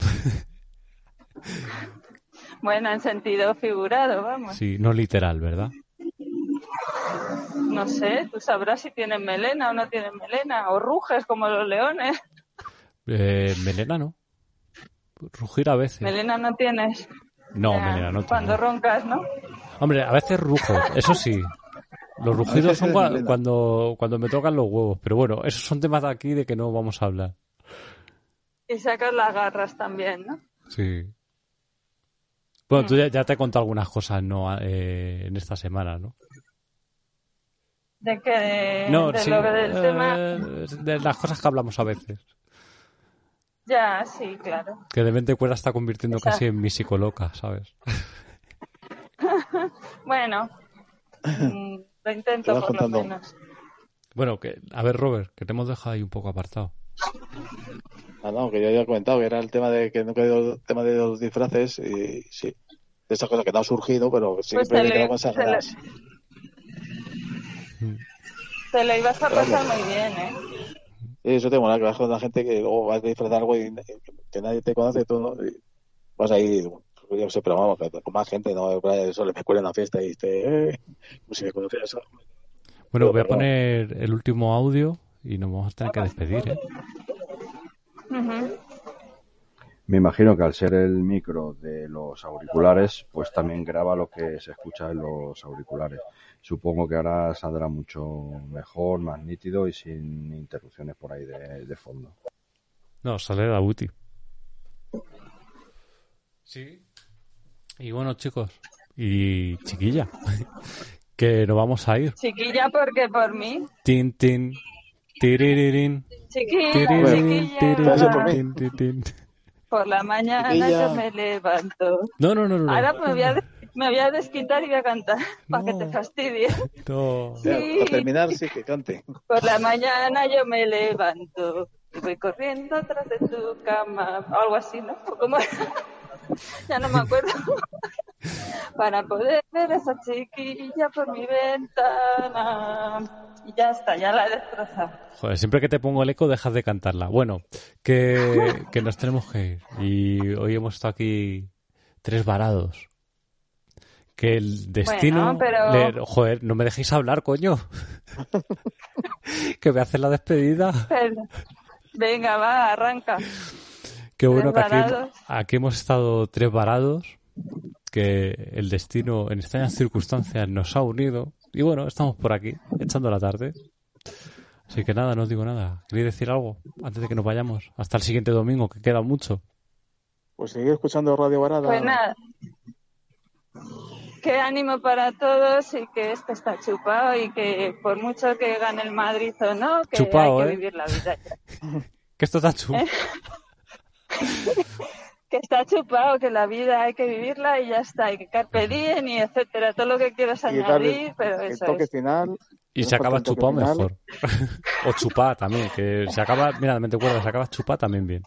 S4: Bueno, en sentido figurado, vamos.
S1: sí, no literal, ¿verdad?
S4: No sé, tú sabrás si tienen melena o no tienen melena, o ruges como los leones.
S1: Eh, melena no. Rugir a veces.
S4: Melena no tienes.
S1: No,
S4: Ya,
S1: melena no
S4: Cuando
S1: tengo.
S4: roncas, ¿no?
S1: Hombre, a veces rujo, eso sí. Los rugidos son
S2: es
S1: cua-
S2: melena.
S1: cuando, cuando me tocan los huevos. Pero bueno, esos son temas de aquí de que no vamos a hablar.
S4: Y sacas las garras también, ¿no?
S1: Sí. Bueno, tú ya, ya te he contado algunas cosas, ¿no? Eh, en esta semana, ¿no?
S4: De que de,
S1: No,
S4: de
S1: sí.
S4: lo que del
S1: eh,
S4: tema.
S1: De las cosas que hablamos a veces.
S4: Ya, sí, claro.
S1: Que de mente cuerda está convirtiendo
S4: Esa-
S1: casi en mi psicoloca, ¿sabes?
S4: Bueno, mm, lo
S2: Te
S4: intento
S2: vas
S4: por lo
S2: contando.
S4: menos.
S1: Bueno, que a ver, Robert, que te hemos dejado ahí un poco apartado.
S2: Ah, no, que yo ya he comentado que era el tema de que no quedó el tema de los disfraces y sí, de esas cosas que no han surgido, pero siempre
S4: Pues te
S2: me
S4: lo-
S2: quedado con esas
S4: te lo-
S2: ganas.
S4: Te lo ibas a
S2: Vamos.
S4: pasar muy bien, ¿eh?
S2: Y eso te mola, que vas con la gente que luego vas a disfrazar algo y que nadie te conoce, tú no, y vas ahí, yo sé, pero vamos, que con más gente, no, eso le me cuela en la fiesta y te, eh, como si me conocieras.
S1: Bueno,
S2: Pero,
S1: voy a
S2: perdón.
S1: poner el último audio y nos vamos a tener que despedir, ¿eh?
S4: Ujú.
S6: Me imagino que al ser el micro de los auriculares, pues también graba lo que se escucha en los auriculares. Supongo que ahora saldrá mucho mejor, más nítido y sin interrupciones por ahí de, de fondo.
S1: No, sale la Uti. Sí. Y bueno, chicos y chiquilla, que nos vamos a ir.
S4: Chiquilla, porque por mí.
S1: Tin, tin, tiriririn,
S4: Chiquilla,
S1: tiriririn,
S2: Gracias por mí.
S1: tiriririn, tin, tin, tin.
S4: por la mañana
S2: Chiquilla.
S4: yo me levanto.
S1: No, no, no, no.
S4: Ahora me voy a, des- me voy a desquitar y voy a cantar para que
S1: No.
S4: te fastidie.
S1: No.
S2: Ya, para terminar, sí, que cante.
S4: Por la mañana yo me levanto y voy corriendo atrás de tu cama. O algo así, ¿no? ¿O cómo era? Ya no me acuerdo. Para poder ver a esa chiquilla por mi ventana. Y ya está, ya la he destrozado.
S1: Joder, siempre que te pongo el eco dejas de cantarla. Bueno, que, que nos tenemos que ir. Y hoy hemos estado aquí tres varados. Que el destino...
S4: Bueno, pero-
S1: le- joder, no me dejéis hablar, coño. Que me hacen la despedida.
S4: Pero- venga, va, arranca.
S1: Qué bueno que
S4: Tres
S1: aquí,
S4: varados.
S1: aquí hemos estado tres varados. Que el destino en extrañas circunstancias nos ha unido. Y bueno, estamos por aquí, echando la tarde. Así que nada, no os digo nada. ¿Queréis decir algo antes de que nos vayamos? Hasta el siguiente domingo, que queda mucho.
S7: Pues seguir escuchando Radio Varada.
S4: Pues nada. Que ánimo para todos y que esto está chupado y que por mucho que gane el Madrid o no, que
S1: chupao,
S4: hay que
S1: ¿eh?
S4: vivir la vida ya.
S1: Que esto está chupado.
S4: ¿Eh? Que está chupado, que la vida hay que vivirla y ya está, y que carpe diem y etcétera, todo lo que quieras
S7: Y darle
S4: añadir, pero
S7: el
S4: eso
S7: toque
S4: es.
S7: final.
S1: Y
S7: no
S1: se
S7: falta
S1: acaba
S7: el toque
S1: chupado
S7: final.
S1: mejor. O chupá también, que se acaba, mira, de mente cuerda, se acaba chupá también bien.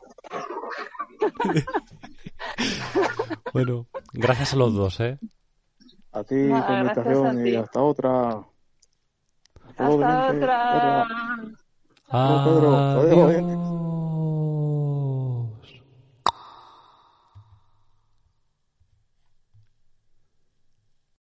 S1: Bueno, gracias a los dos, ¿eh?
S7: A ti
S4: Nada,
S7: por la
S4: gracias
S7: invitación
S4: a ti.
S7: y hasta otra. Hasta luego,
S4: Hasta
S7: Vicente.
S4: otra.
S7: Pedro. Hasta luego, Pedro. Hasta luego, Vicente.
S1: Adiós.